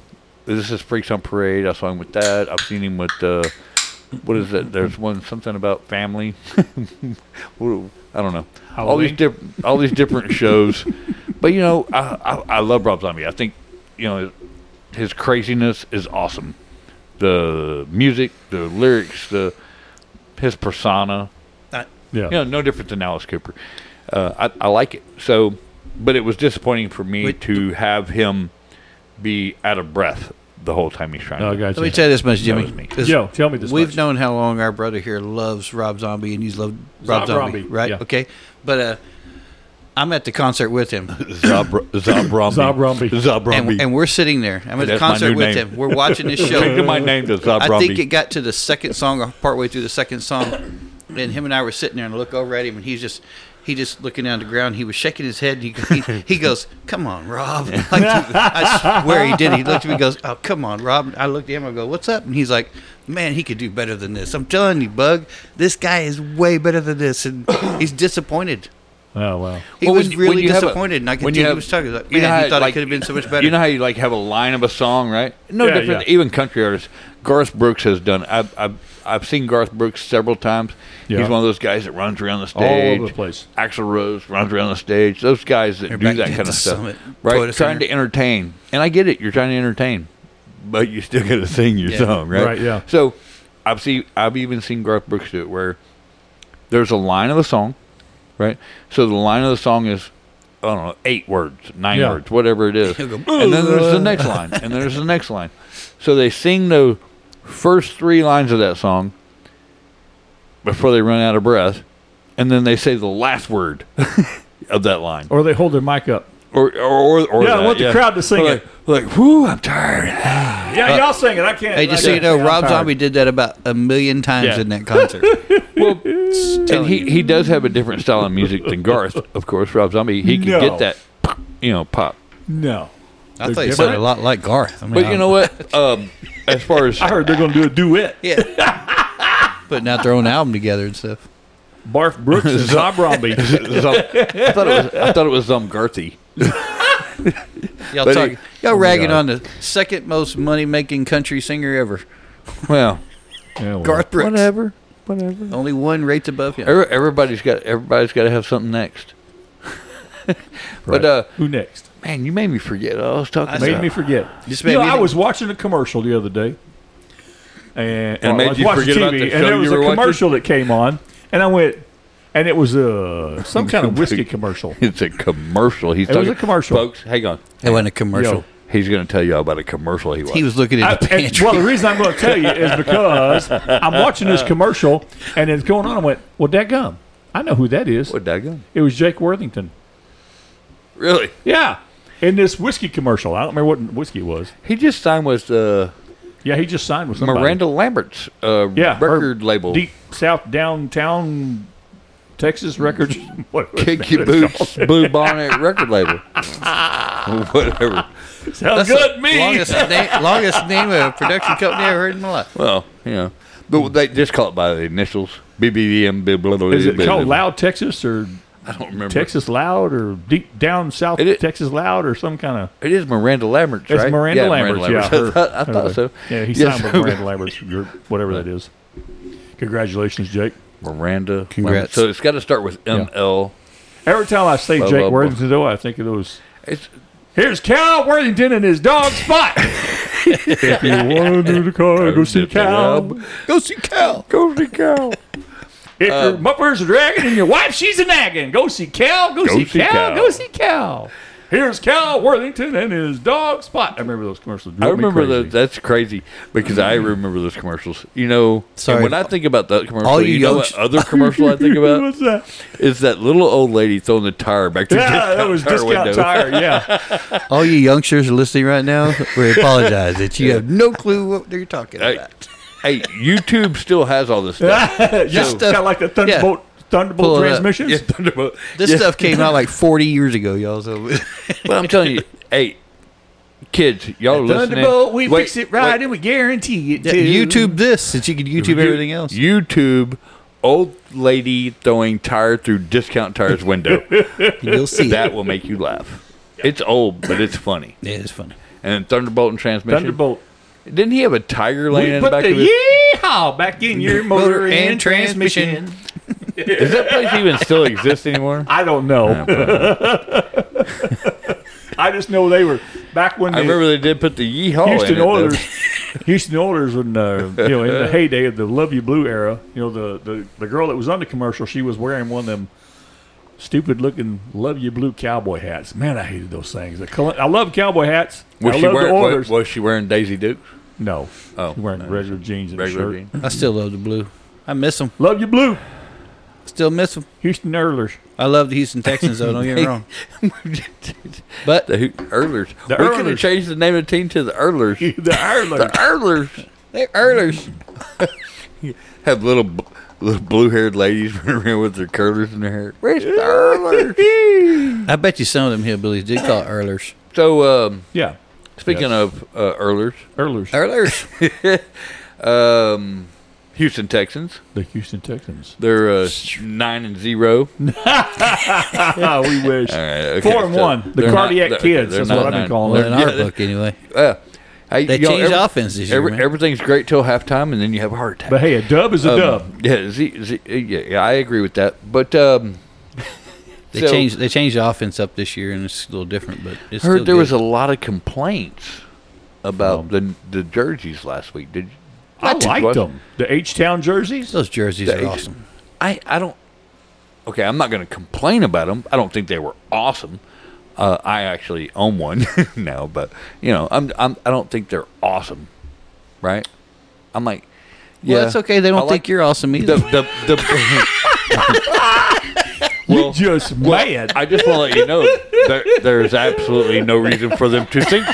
This is Freaks on Parade. I saw him with that. I've seen him with uh, what is it? There's one something about family. What- I don't know. All these Halloween? different all these different shows. But you know, I, I I love Rob Zombie. I think you know his craziness is awesome. The music, the lyrics, the his persona. Yeah. You know, no different than Alice Cooper. Uh, I, I like it. So, but it was disappointing for me Wait. to have him be out of breath the whole time he's trying Oh, to. gotcha. Let me tell you this much, That Jimmy. was me. 'cause Yo, tell me this We've much. known how long our brother here loves Rob Zombie, and he's loved Rob Zob Zombie, Zombie, right? yeah. Okay, but uh, I'm at the concert with him, Zob Zobrombi. Zobrombi. Zobrombi. and, and we're sitting there. I'm at the That's my concert new with name. him. We're watching this show. Changing my name to Zobrombi. I think it got to the second song, or partway through the second song, and him and I were sitting there and look over at him, and he's just he just looking down the ground. He was shaking his head. And he, he he goes, "Come on, Rob." Like, I swear he did. He looked at me, and goes, "Oh, come on, Rob." I looked at him. I go, "What's up?" And he's like, "Man, he could do better than this. I'm telling you, Bug. This guy is way better than this." And he's disappointed. Oh, wow. He Well, was when- when really you have a- disappointed, and I could when see you he have- was talking. Like, you know man, how, he thought like, it could have been so much better. You know how you like have a line of a song, right? No Yeah, different. yeah. Even country artists. Garth Brooks has done. I've I've, I've seen Garth Brooks several times. Yeah. He's one of those guys that runs around the All stage. over the place. Axl Rose runs around the stage. Those guys that They're do back that at kind the of stuff, Summit right? Toyota Trying Center. to entertain, and I get it. You're trying to entertain, but you still got to sing your Yeah. song, right? Right, yeah. So I've seen. I've even seen Garth Brooks do it where there's a line of a song, right? So the line of the song is, I don't know, eight words, nine Yeah. words, whatever it is. He'll go, And then there's the next line, and then there's the next line. So they sing the first three lines of that song before they run out of breath, and then they say the last word of that line. Or they hold their mic up. Or, or, or, or Yeah, I that, want the crowd to sing like, it. Like, whoo, I'm tired. Yeah, y'all sing it. I can't. Hey, just I so you can't know, sing. I'm Rob tired. Zombie did that about a million times Yeah. in that concert. Well, and he, he does have a different style of music than Garth, of course. Rob Zombie, he can No. get that, you know, pop. No. I They're thought you different. sounded a lot like Garth. I mean, But you know what? Um, as far as I heard they're going to do a duet. yeah, putting out their own album together and stuff. Barf Brooks and Zob Rombie. Zum, I thought it was I thought it was Zum Garthy. Y'all But talk, he- y'all oh my ragging God. on the second most money making country singer ever, Well, Yeah, well. Garth Brooks. whatever, whatever. Only one rates above him. Every- Everybody's got everybody's got to have something next. Right. But uh, Who next? man, you made me forget what I was talking I about. Made me forget. Just You made know, me I think- was watching a commercial the other day, and, And it made I was you watching forget T V, about the and show there was you a were watching? commercial that came on, and I went, and it was uh, some kind of whiskey commercial. It's a commercial. He's It was talking, a commercial. folks. Hang on. It wasn't a commercial. Yo. He's going to tell you all about a commercial he watched. He was looking in I, the and- pantry. well, the reason I'm going to tell you is because I'm watching this commercial, and it's going on. I went, well, dadgum, I know who that is. What daggone? It was Jake Worthington. Really? Yeah, in this whiskey commercial. I don't remember what whiskey it was. He just signed with uh, Yeah, he just signed with somebody. Miranda Lambert's uh, yeah, her record label. Deep South Downtown Texas Records. What was Kick that Your called? Boots Blue Bonnet record label. Whatever. Sounds That's good the to me. Longest, na- longest name of a production company I ever heard in my life. Well, you know, but they just call it by the initials. B B V M. Blah, blah, blah, Is it blah, called blah. Loud Texas or I don't remember. Texas Loud or Deep Down South It is- Texas Loud or some kind of? It is Miranda Lambert's, It's right? Miranda yeah, Lambert's. Miranda Yeah, Lambert's. her- I thought, I thought so. Yeah, he Yes. signed with Miranda Lambert's group, whatever that is. Congratulations, Jake. Miranda. Congrats. So it's got to start with M L. Every time I say Blah, Jake blah, blah. Worthington, though, I think of those. It's Here's Cal Worthington and his dog Spot. If you want to do the car, go see Cal. Go see Cal. Go see Cal. If your muffers are dragging and your wife, she's a nagging, go see Cal. Go, see, see Cal. Cal. Go see Cal. Here's Cal Worthington and his dog Spot. I remember those commercials. I Drove me remember crazy. those. That's crazy because I remember those commercials. You know, Sorry. and when I think about that commercial, All you, you know young- what other commercial I think about What's that? is that little old lady throwing the tire back to the Yeah, discount that was tire discount window. tire. Yeah. All you youngsters are listening right now, we apologize that you have no clue what you're talking Hey, about. hey, YouTube still has all this stuff. yeah. Just Kind of like the Thunderbolt, Thunderbolt Pull it up. transmissions. Yeah, Thunderbolt. This Yeah. stuff came out like forty years ago, y'all. So But I'm telling you, hey, kids, y'all are listening. Thunderbolt, we Wait, fix it right wait. and we guarantee it Yeah, too. YouTube this, since you can YouTube everything else. YouTube, old lady throwing tire through discount tires window. You'll see That it. will make you laugh. It's old, but it's funny. Yeah, it's funny. And then Thunderbolt and transmission. Thunderbolt. Didn't he have a tiger laying We in the put back the of his? yeehaw back in your motor and transmission. Does that place even still exist anymore? I don't know. I just know they were back when I the remember they did put the yeehaw Houston in it, Oilers. though. Houston Oilers, when uh, you know, in the heyday of the Love You Blue era, you know, the, the, the girl that was on the commercial, she was wearing one of them stupid looking Love You Blue cowboy hats. Man, I hated those things. The col- I love cowboy hats. Was I she love wearing? the Was, Oilers. was she wearing Daisy Dukes? No, Oh, she wearing no. regular jeans and a Regular shirt. jeans. I still love the blue. I miss them. Love You Blue, Still miss them. Houston Oilers. I love the Houston Texans, though. Don't get me wrong. But The Oilers. The we could have Oilers. changed the name of the team to the Oilers. the Oilers. The Oilers they're Oilers. have little b- little blue-haired ladies running around with their curlers in their hair. Where's the Oilers? I bet you some of them hillbillies did call it Oilers. So, um, Yeah, speaking Yes. of uh, Oilers, Oilers. Oilers. um, Houston Texans. The Houston Texans. They're uh, nine and zero. Ah, we wish. All right, okay, Four and so one. The they're not- cardiac they're- kids. they're That's not what I've been nine. calling Well, them. in our Yeah, book, anyway. Uh, hey, They you know, changed every- offense this year, every- man. Everything's great till halftime, and then you have a heart attack. But hey, a dub is a Um, dub. Yeah, Z, Z, yeah, yeah, I agree with that. But um, They so, changed they changed the offense up this year, and it's a little different. But it's heard still there good. was a lot of complaints about Um, the the jerseys last week. Did you? I did you liked watch- them. The H-Town jerseys. Those jerseys the are H- awesome. I I don't. Okay, I'm not going to complain about them. I don't think they were awesome. Uh, I actually own one now, but you know, I'm, I'm I don't think they're awesome, right? I'm like, yeah, Well, that's okay. They I don't like think you're awesome either. the the. the You well, just well, mad. I just want to let you know there, there's absolutely no reason for them to think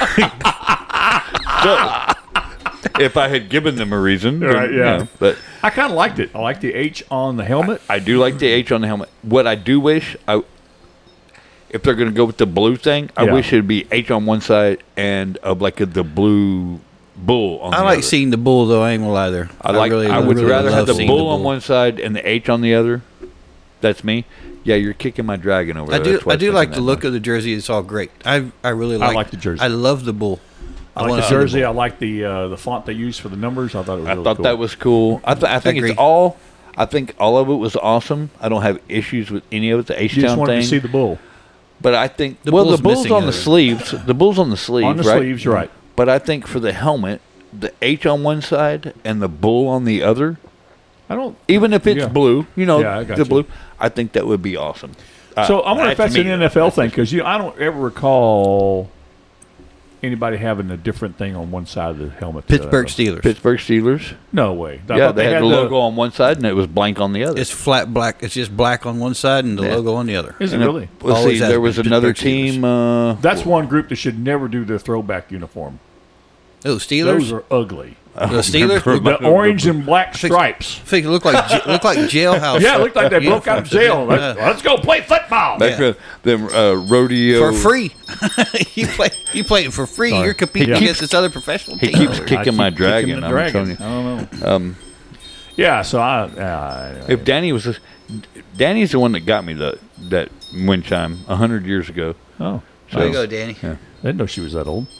that. So, if I had given them a reason, then, Right, you yeah. know, but I kind of liked it. I liked the H on the helmet. I do like the H on the helmet. What I do wish, I if they're going to go with the blue thing, I Yeah. wish it'd be H on one side and uh, like a, the blue bull on I the like other. seeing the bull, though. I ain't gonna lie there. I like. I, really, would really rather have love the seeing bull, on one side and the H on the other. That's me. Yeah, you're kicking my dragon over I there. do. That's why I do it's like making the that look noise. of the jersey. It's all great. I I really like. like the jersey. I love the bull. I like wanna the see the jersey. bull. I like the uh, the font they used for the numbers. I thought it was I really thought cool. that was cool. I, th- I think agree. it's all. I think all of it was awesome. I don't have issues with any of it. The H You just Town wanted thing, to see the bull but I think The well, bull's the bull's missing on the other- sleeves. The bull's on the sleeves, on the right? sleeves. Right. But I think for the helmet, the H on one side and the bull on the other, I don't. even if it's Yeah. blue, you know, Yeah, I got the you. blue, I think that would be awesome. Uh, So I wonder if that's me, an N F L thing because you. I don't ever recall anybody having a different thing on one side of the helmet. to the Pittsburgh other. Steelers. Pittsburgh Steelers. No way. I yeah, thought they, had, the logo on one side and it was blank on the other. It's flat black. It's just black on one side and the Yeah. logo on the other. Is it And it- really? Let's Always see, has there was been another Pittsburgh Steelers. team. Uh, That's one group that should never do their throwback uniform. Oh, Steelers. Those are ugly. The Steelers. remember. The orange and black stripes. Think it looked like j- look like jailhouse. Yeah, it looked like they broke out of jail. Yeah. Let's, let's go play football. back yeah. to them uh, rodeo for free. you play you play it for free. Sorry. You're competing He against this other professional He team. keeps over. kicking I keep my kicking dragon. the I'm dragon. telling you. I don't know. Um, Yeah, so I. Uh, if Danny was, Danny's the one that got me the that wind chime a hundred years ago. oh, There you So- go, Danny. I didn't know she was that old.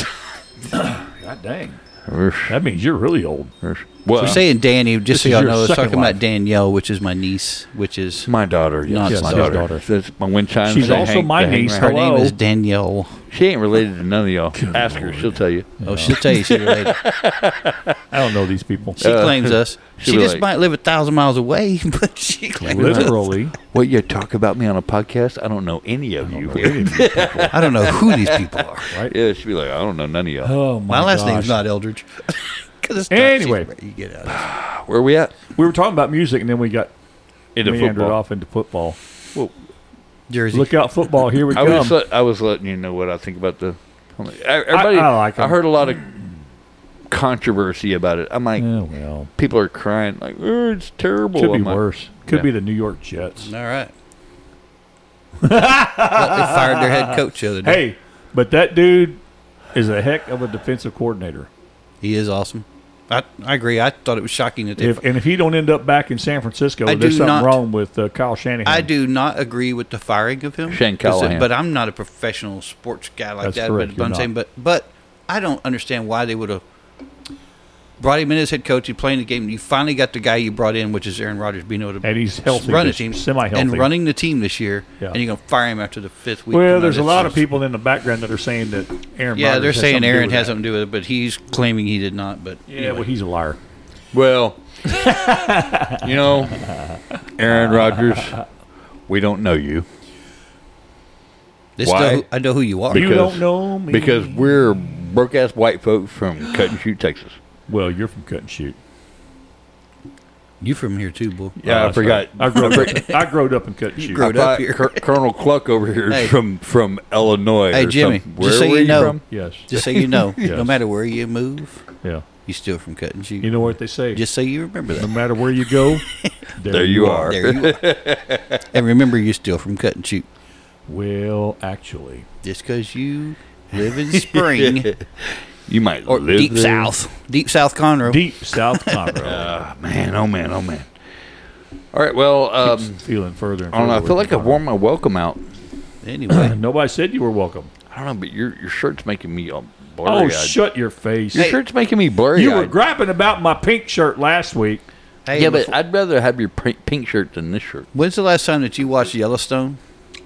God dang. Ursh, That means you're really old. ursh. Well, We're saying Danny, just This so is y'all your know, I was second talking wife. about Danielle, which is my niece, which is my daughter. Yes, Not my his daughter. daughter. That's my wind chime. She's they also hang- my they hang niece. around. her Hello. name is Danielle. She ain't related to none of y'all. Ask her; she'll tell you. Oh, she'll tell you she's related. I don't know these people. She Uh, claims us. she'll She be just like- might live a thousand miles away, but she claims us. Literally. What you talk about me on a podcast? I don't know any of you. I don't know who these people are. Yeah, she'd be like, I don't know none of y'all. Oh my, My last gosh. name's not Eldridge. 'Cause it's not- Anyway. she's- you get out of this. Where are we at? We were talking about music, and then we got Into meandered football. off into football. Jersey. Look out, football! Here we I come. was let, I was letting you know what I think about the. Everybody, I like I 'em. heard a lot of controversy about it. I'm like, Oh well, people are crying like, oh, it's terrible. could be I'm like, worse. Could yeah. be the New York Jets. All right. But they fired their head coach the other day. Hey, but that dude is a heck of a defensive coordinator. He is awesome. I, I agree. I thought it was shocking that they. If, and if he don't end up back in San Francisco, I there's do something not- wrong with uh, Kyle Shanahan. I do not agree with the firing of him. Shane 'Cause, uh, Callahan. But I'm not a professional sports guy like That's that. correct, But, you're I'm not. saying, but but I don't understand why they would have brought him in as head coach. He's playing the game. You finally got the guy you brought in, which is Aaron Rodgers, being able to And he's healthy run a this- team, semi-healthy. and running the team this year. Yeah. And you're gonna fire him after the fifth week. Well, No, there's a that's lot of just- people in the background that are saying that Aaron. Yeah, Rodgers they're has saying something to do Aaron with has that. something to do with it, but he's claiming he did not. But Yeah, anyway. well, he's a liar. Well, you know, Aaron Rodgers, we don't know you This why? know- I know who you are. You Because- don't know me because we're broke ass white folks from Cut and Shoot, Texas. Well, you're from Cut and Shoot. You from here too, boy. Yeah, Oh, I that's forgot. right. I grew up. I grew up in Cut and You Shoot. grew- I up thought here. Col- Colonel Cluck over here is Hey. from from Illinois. Hey, or Jimmy, some- just Where so were you know- from? Yes. Just so you know, Yes. no matter where you move, Yeah. you still from Cut and Shoot. You know what they say? Just so you remember no that. matter where you go, there, There you are. There you are. And remember, you're still from Cut and Shoot. Well, actually, Just because you live in Spring You might or live deep there. south, deep south Conroe. deep South Conroe. Ah, man, oh man, oh man. All right, well, um, feeling further and I don't know. I further feel away like from I've worn my welcome out. Anyway, Nobody said you were welcome. I don't know, but your your shirt's making me all Oh, blurry. shut your face. Your shirt's making me blurry. You were grabbing about my pink shirt last week. hey, yeah, but before- I'd rather have your pink pink shirt than this shirt. when's the last time that you watched Yellowstone?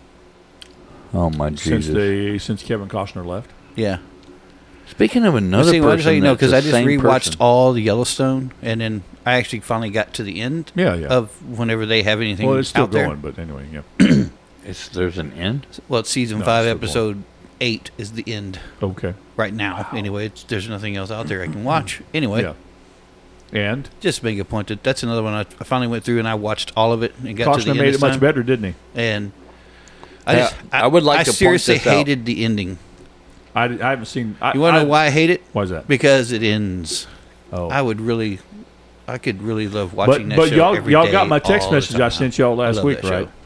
Oh my Since Jesus! they since Kevin Costner left. Yeah. Speaking of another See, person, I just so you know, because because I just rewatched all the Yellowstone, and then I actually finally got to the end Yeah, yeah. of whenever they have anything Well, it's still out there. going, but anyway, yeah. It's there's an end. Well, it's season No, five, it's still episode eight is the end Okay. right now. Anyway, it's, there's nothing else out there I can watch. Anyway, Yeah. And just make a point that that's another one I, I finally went through and I watched all of it and got to the Costner end made this it much time. better, didn't he? And I Yeah, just, I, I would like I to point seriously this out. hated the ending. I, I haven't seen. I, You want to I, know why I hate it? Why is that? Because it ends. Oh, I would really, I could really love but watching that but show y'all every y'all day, got my text all the message I time. sent y'all I last love week, that right? show.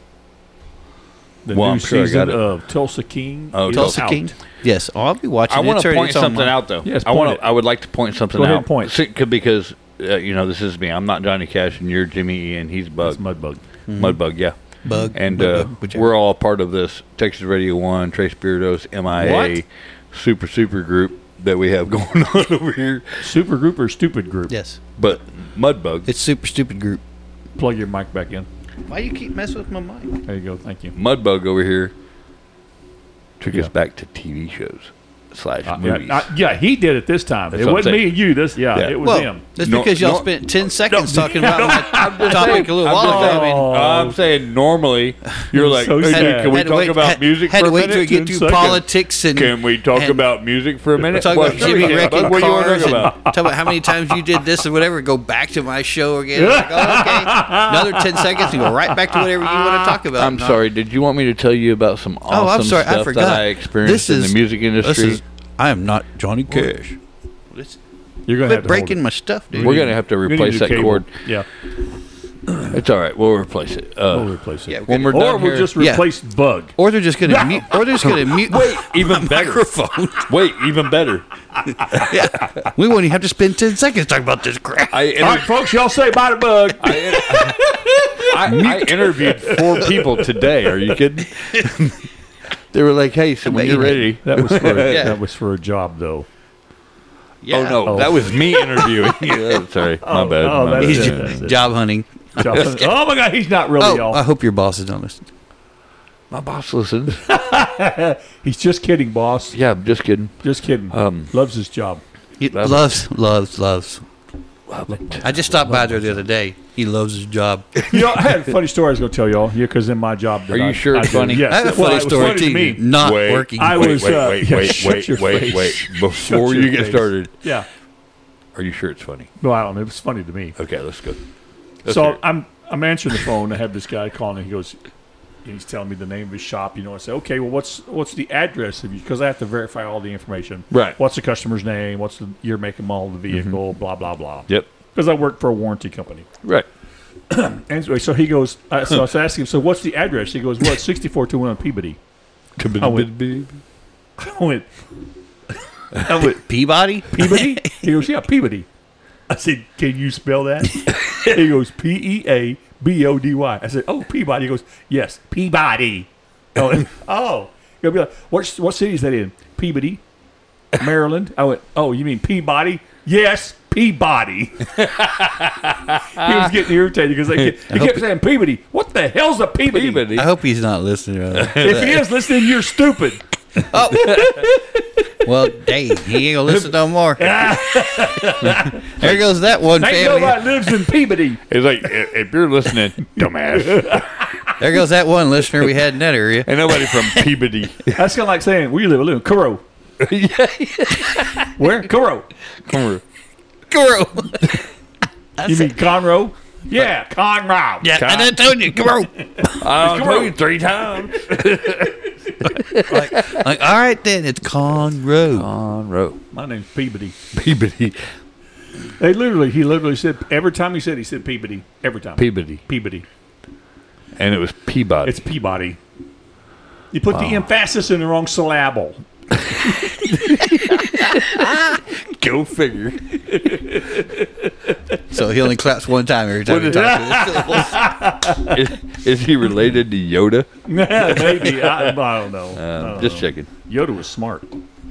The Well, new I'm sure I season got it. of Tulsa King. Oh, is Tulsa out. King. Yes, oh, I'll be watching. I it. want It's to already- point it's on something my- out though. Yes, I want point to. I would like to point something Go ahead out. and point. See, c- because uh, you know this is me. I'm not Johnny Cash, and you're Jimmy, and he's Bug. That's Mudbug. Mudbug, yeah. Bug And Bug, uh, Bug, whichever. we're all part of this Texas Radio One, Trace Beardos, M I A, What? super super group that we have going on over here. Super group or stupid group? Yes, But Mudbug, it's super stupid group. Plug your mic back in. Why you keep messing with my mic? There you go. Thank you. Mudbug over here took Yeah. us back to T V shows slash Uh, movies. yeah, uh, yeah, he did it this time. That's it what I'm wasn't me saying. and you. This, yeah, Yeah. it was Well, him. that's No- because y'all no- spent ten seconds no, talking about my topic a little I'm while just ago. I saying- mean, Oh. I'm saying normally you're like, So hey, sad. can we had to talk wait- about had- music had for to a wait minute? till we get ten through seconds. politics and Can we talk and- about music for a minute? talk Well, about sure Jimmy we can. wrecking What do you want to cars talk and about? talk about how many times you did this or whatever. Go back to my show again. Like, oh, okay, another ten seconds and go right back to whatever you want to talk about. I'm Not- sorry. Did you want me to tell you about some awesome Oh, I'm sorry. stuff I forgot. that I experienced This in is- the music This industry? is, I am not Johnny Cash. You're gonna have Quit to hold breaking it. my stuff, dude. We're gonna have to We need replace a that cable. cord. Yeah, It's all right. We'll replace it. Uh, we'll replace it. Yeah, when we're or done we'll here, just Yeah. replace Bug. Or they're just gonna mute. Or they're just gonna mute. wait, even my better. microphone. Wait, even better. Yeah, we won't even have to spend ten seconds talking about this crap. I, All inter- right, folks, y'all say bye to Bug. I, I interviewed four people today. Are you kidding? They were like, "Hey, so when you're ready." That was for a, Yeah. that was for a job, though. Yeah. Oh no, Oh. that was me interviewing. Yeah, sorry, my Oh, bad. oh, my that's bad. He's it, j- that's it. job hunting. Job- oh my God, he's not really, Oh, y'all. I hope your boss is on this. My boss listens. He's just kidding, boss. Yeah, I'm just kidding. Just kidding. Um, Loves his job. He Love it. loves, loves, loves. Love it. I just stopped by there the other day. He loves his job. You know, I had a funny story I was going to tell y'all. Yeah, because in my job, that Are you I- sure I it's do- funny? Yes. I have a Well, funny it was story funny to too. me. Not Wait. working. I Wait, was, wait, uh, wait, yeah, wait, shut wait, your wait, face. wait. Shut Before your you get face. started, Yeah. are you sure it's funny? No, I don't know. It was funny to me. Okay, let's go. Let's so hear it. I'm I'm answering the phone. I have this guy calling. And he goes, he's telling me the name of his shop. You know, I say, okay, well, what's what's the address of you? Because I have to verify all the information. Right. What's the customer's name? What's the year, make, and model of the vehicle? Blah blah blah. Yep. Because I work for a warranty company. Right. Anyway, so he goes. Uh, so I was asking him, so what's the address? He goes, well, it's sixty-four two one on Peabody. I went, I went, I went Peabody? Peabody? He goes, yeah, Peabody. I said, can you spell that? He goes, P E A B O D Y. I said, oh, Peabody. He goes, yes, Peabody. Oh, oh. He'll be like, what, what city is that in? Peabody, Maryland. I went, oh, you mean Peabody? Yes, Peabody. He was getting irritated because he kept saying Peabody. What the hell's a Peabody? Peabody. I hope he's not listening. Right? If he is listening, you're stupid. Well, dang, he ain't gonna listen no more. There goes that one Ain't family. nobody lives in Peabody. It's like, if if you're listening, dumbass. There goes that one listener we had in that area. Ain't nobody from Peabody. That's kind of like saying, where you live? I live in Cairo. Where? Cairo. Come here. Guru. You mean Conroe? Yeah, Conroe. Yeah, I done told you, Guru. I told you three times. like, like, all right then, it's Conroe. Conroe. My name's Peabody. Peabody. They literally, he literally said, every time he said, he said Peabody. Every time. Peabody. Peabody. And it was Peabody. It's Peabody. You put the emphasis in the wrong syllable. Go figure. So he only claps one time every time he talks to the syllables. is, is he related to Yoda? Maybe. I, I don't know. Um, I don't just know. checking. Yoda was smart.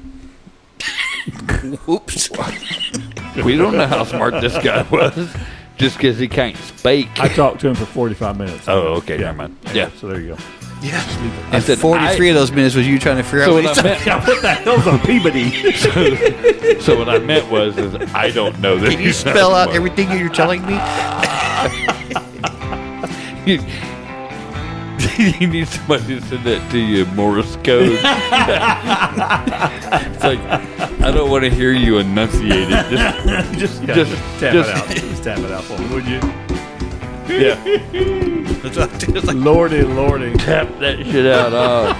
Oops. We don't know how smart this guy was. Just because he can't speak. I talked to him for forty-five minutes. Oh, okay. Never mind. Yeah. So there you go. Yeah. I And said, forty-three I- of those minutes was you trying to figure So out what what he's I talking meant, What the hell's a Peabody? so what I meant was, is I don't know this. Can you spell out everything you're telling me? You, you need somebody to send that to you, Morse code. It's like, I don't want to hear you enunciate it. Just, just, yeah, Just- just tap just- it out. Just tap it out for me, would you? yeah, That's what I do. It's like, Lordy, lordy. tap that shit out. Uh,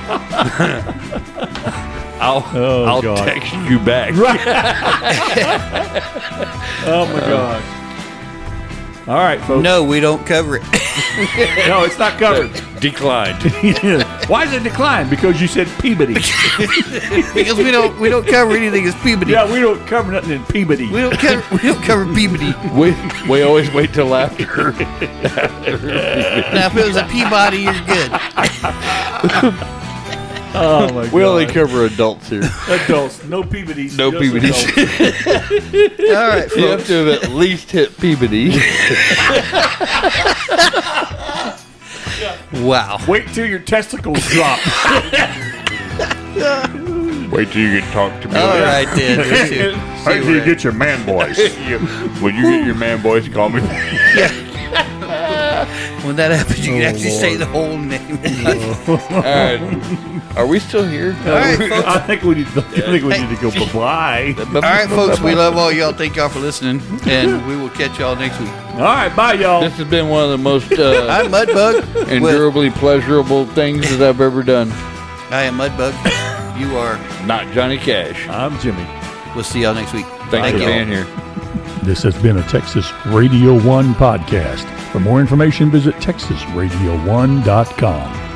I'll, Oh, I'll God. text you back. Oh, my God. All right, folks. no, we don't cover it. No, it's not covered. Declined. Why is it declined? Because you said Peabody. Because we don't we don't cover anything as Peabody. Yeah, we don't cover nothing in Peabody. We don't cover we don't cover Peabody. We we always wait till after. Now if it was a Peabody, you're good. Oh, my God. We only cover adults here. Adults. No Peabodys. No just Peabodys. adults. All right, You have folks. to have at least hit Peabody. Wow. Wait till your testicles drop. Wait till you can talk to me. All later. right then. Let's see- see How do you where- get your man voice? When you get your man voice, call me. When that happens, you can actually say the whole name. All right. Are we still here? All right, folks. I think we need. I think we need to go bye bye. All right, folks. We love all y'all. Thank y'all for listening, and we will catch y'all next week. All right, bye, y'all. This has been one of the most uh, I'm Mudbug. with- endurably pleasurable things that I've ever done. I am Mudbug. You are. Not Johnny Cash. I'm Jimmy. We'll see y'all next week. Thanks Thank for you. being here. This has been a Texas Radio One podcast. For more information, visit texas radio one dot com.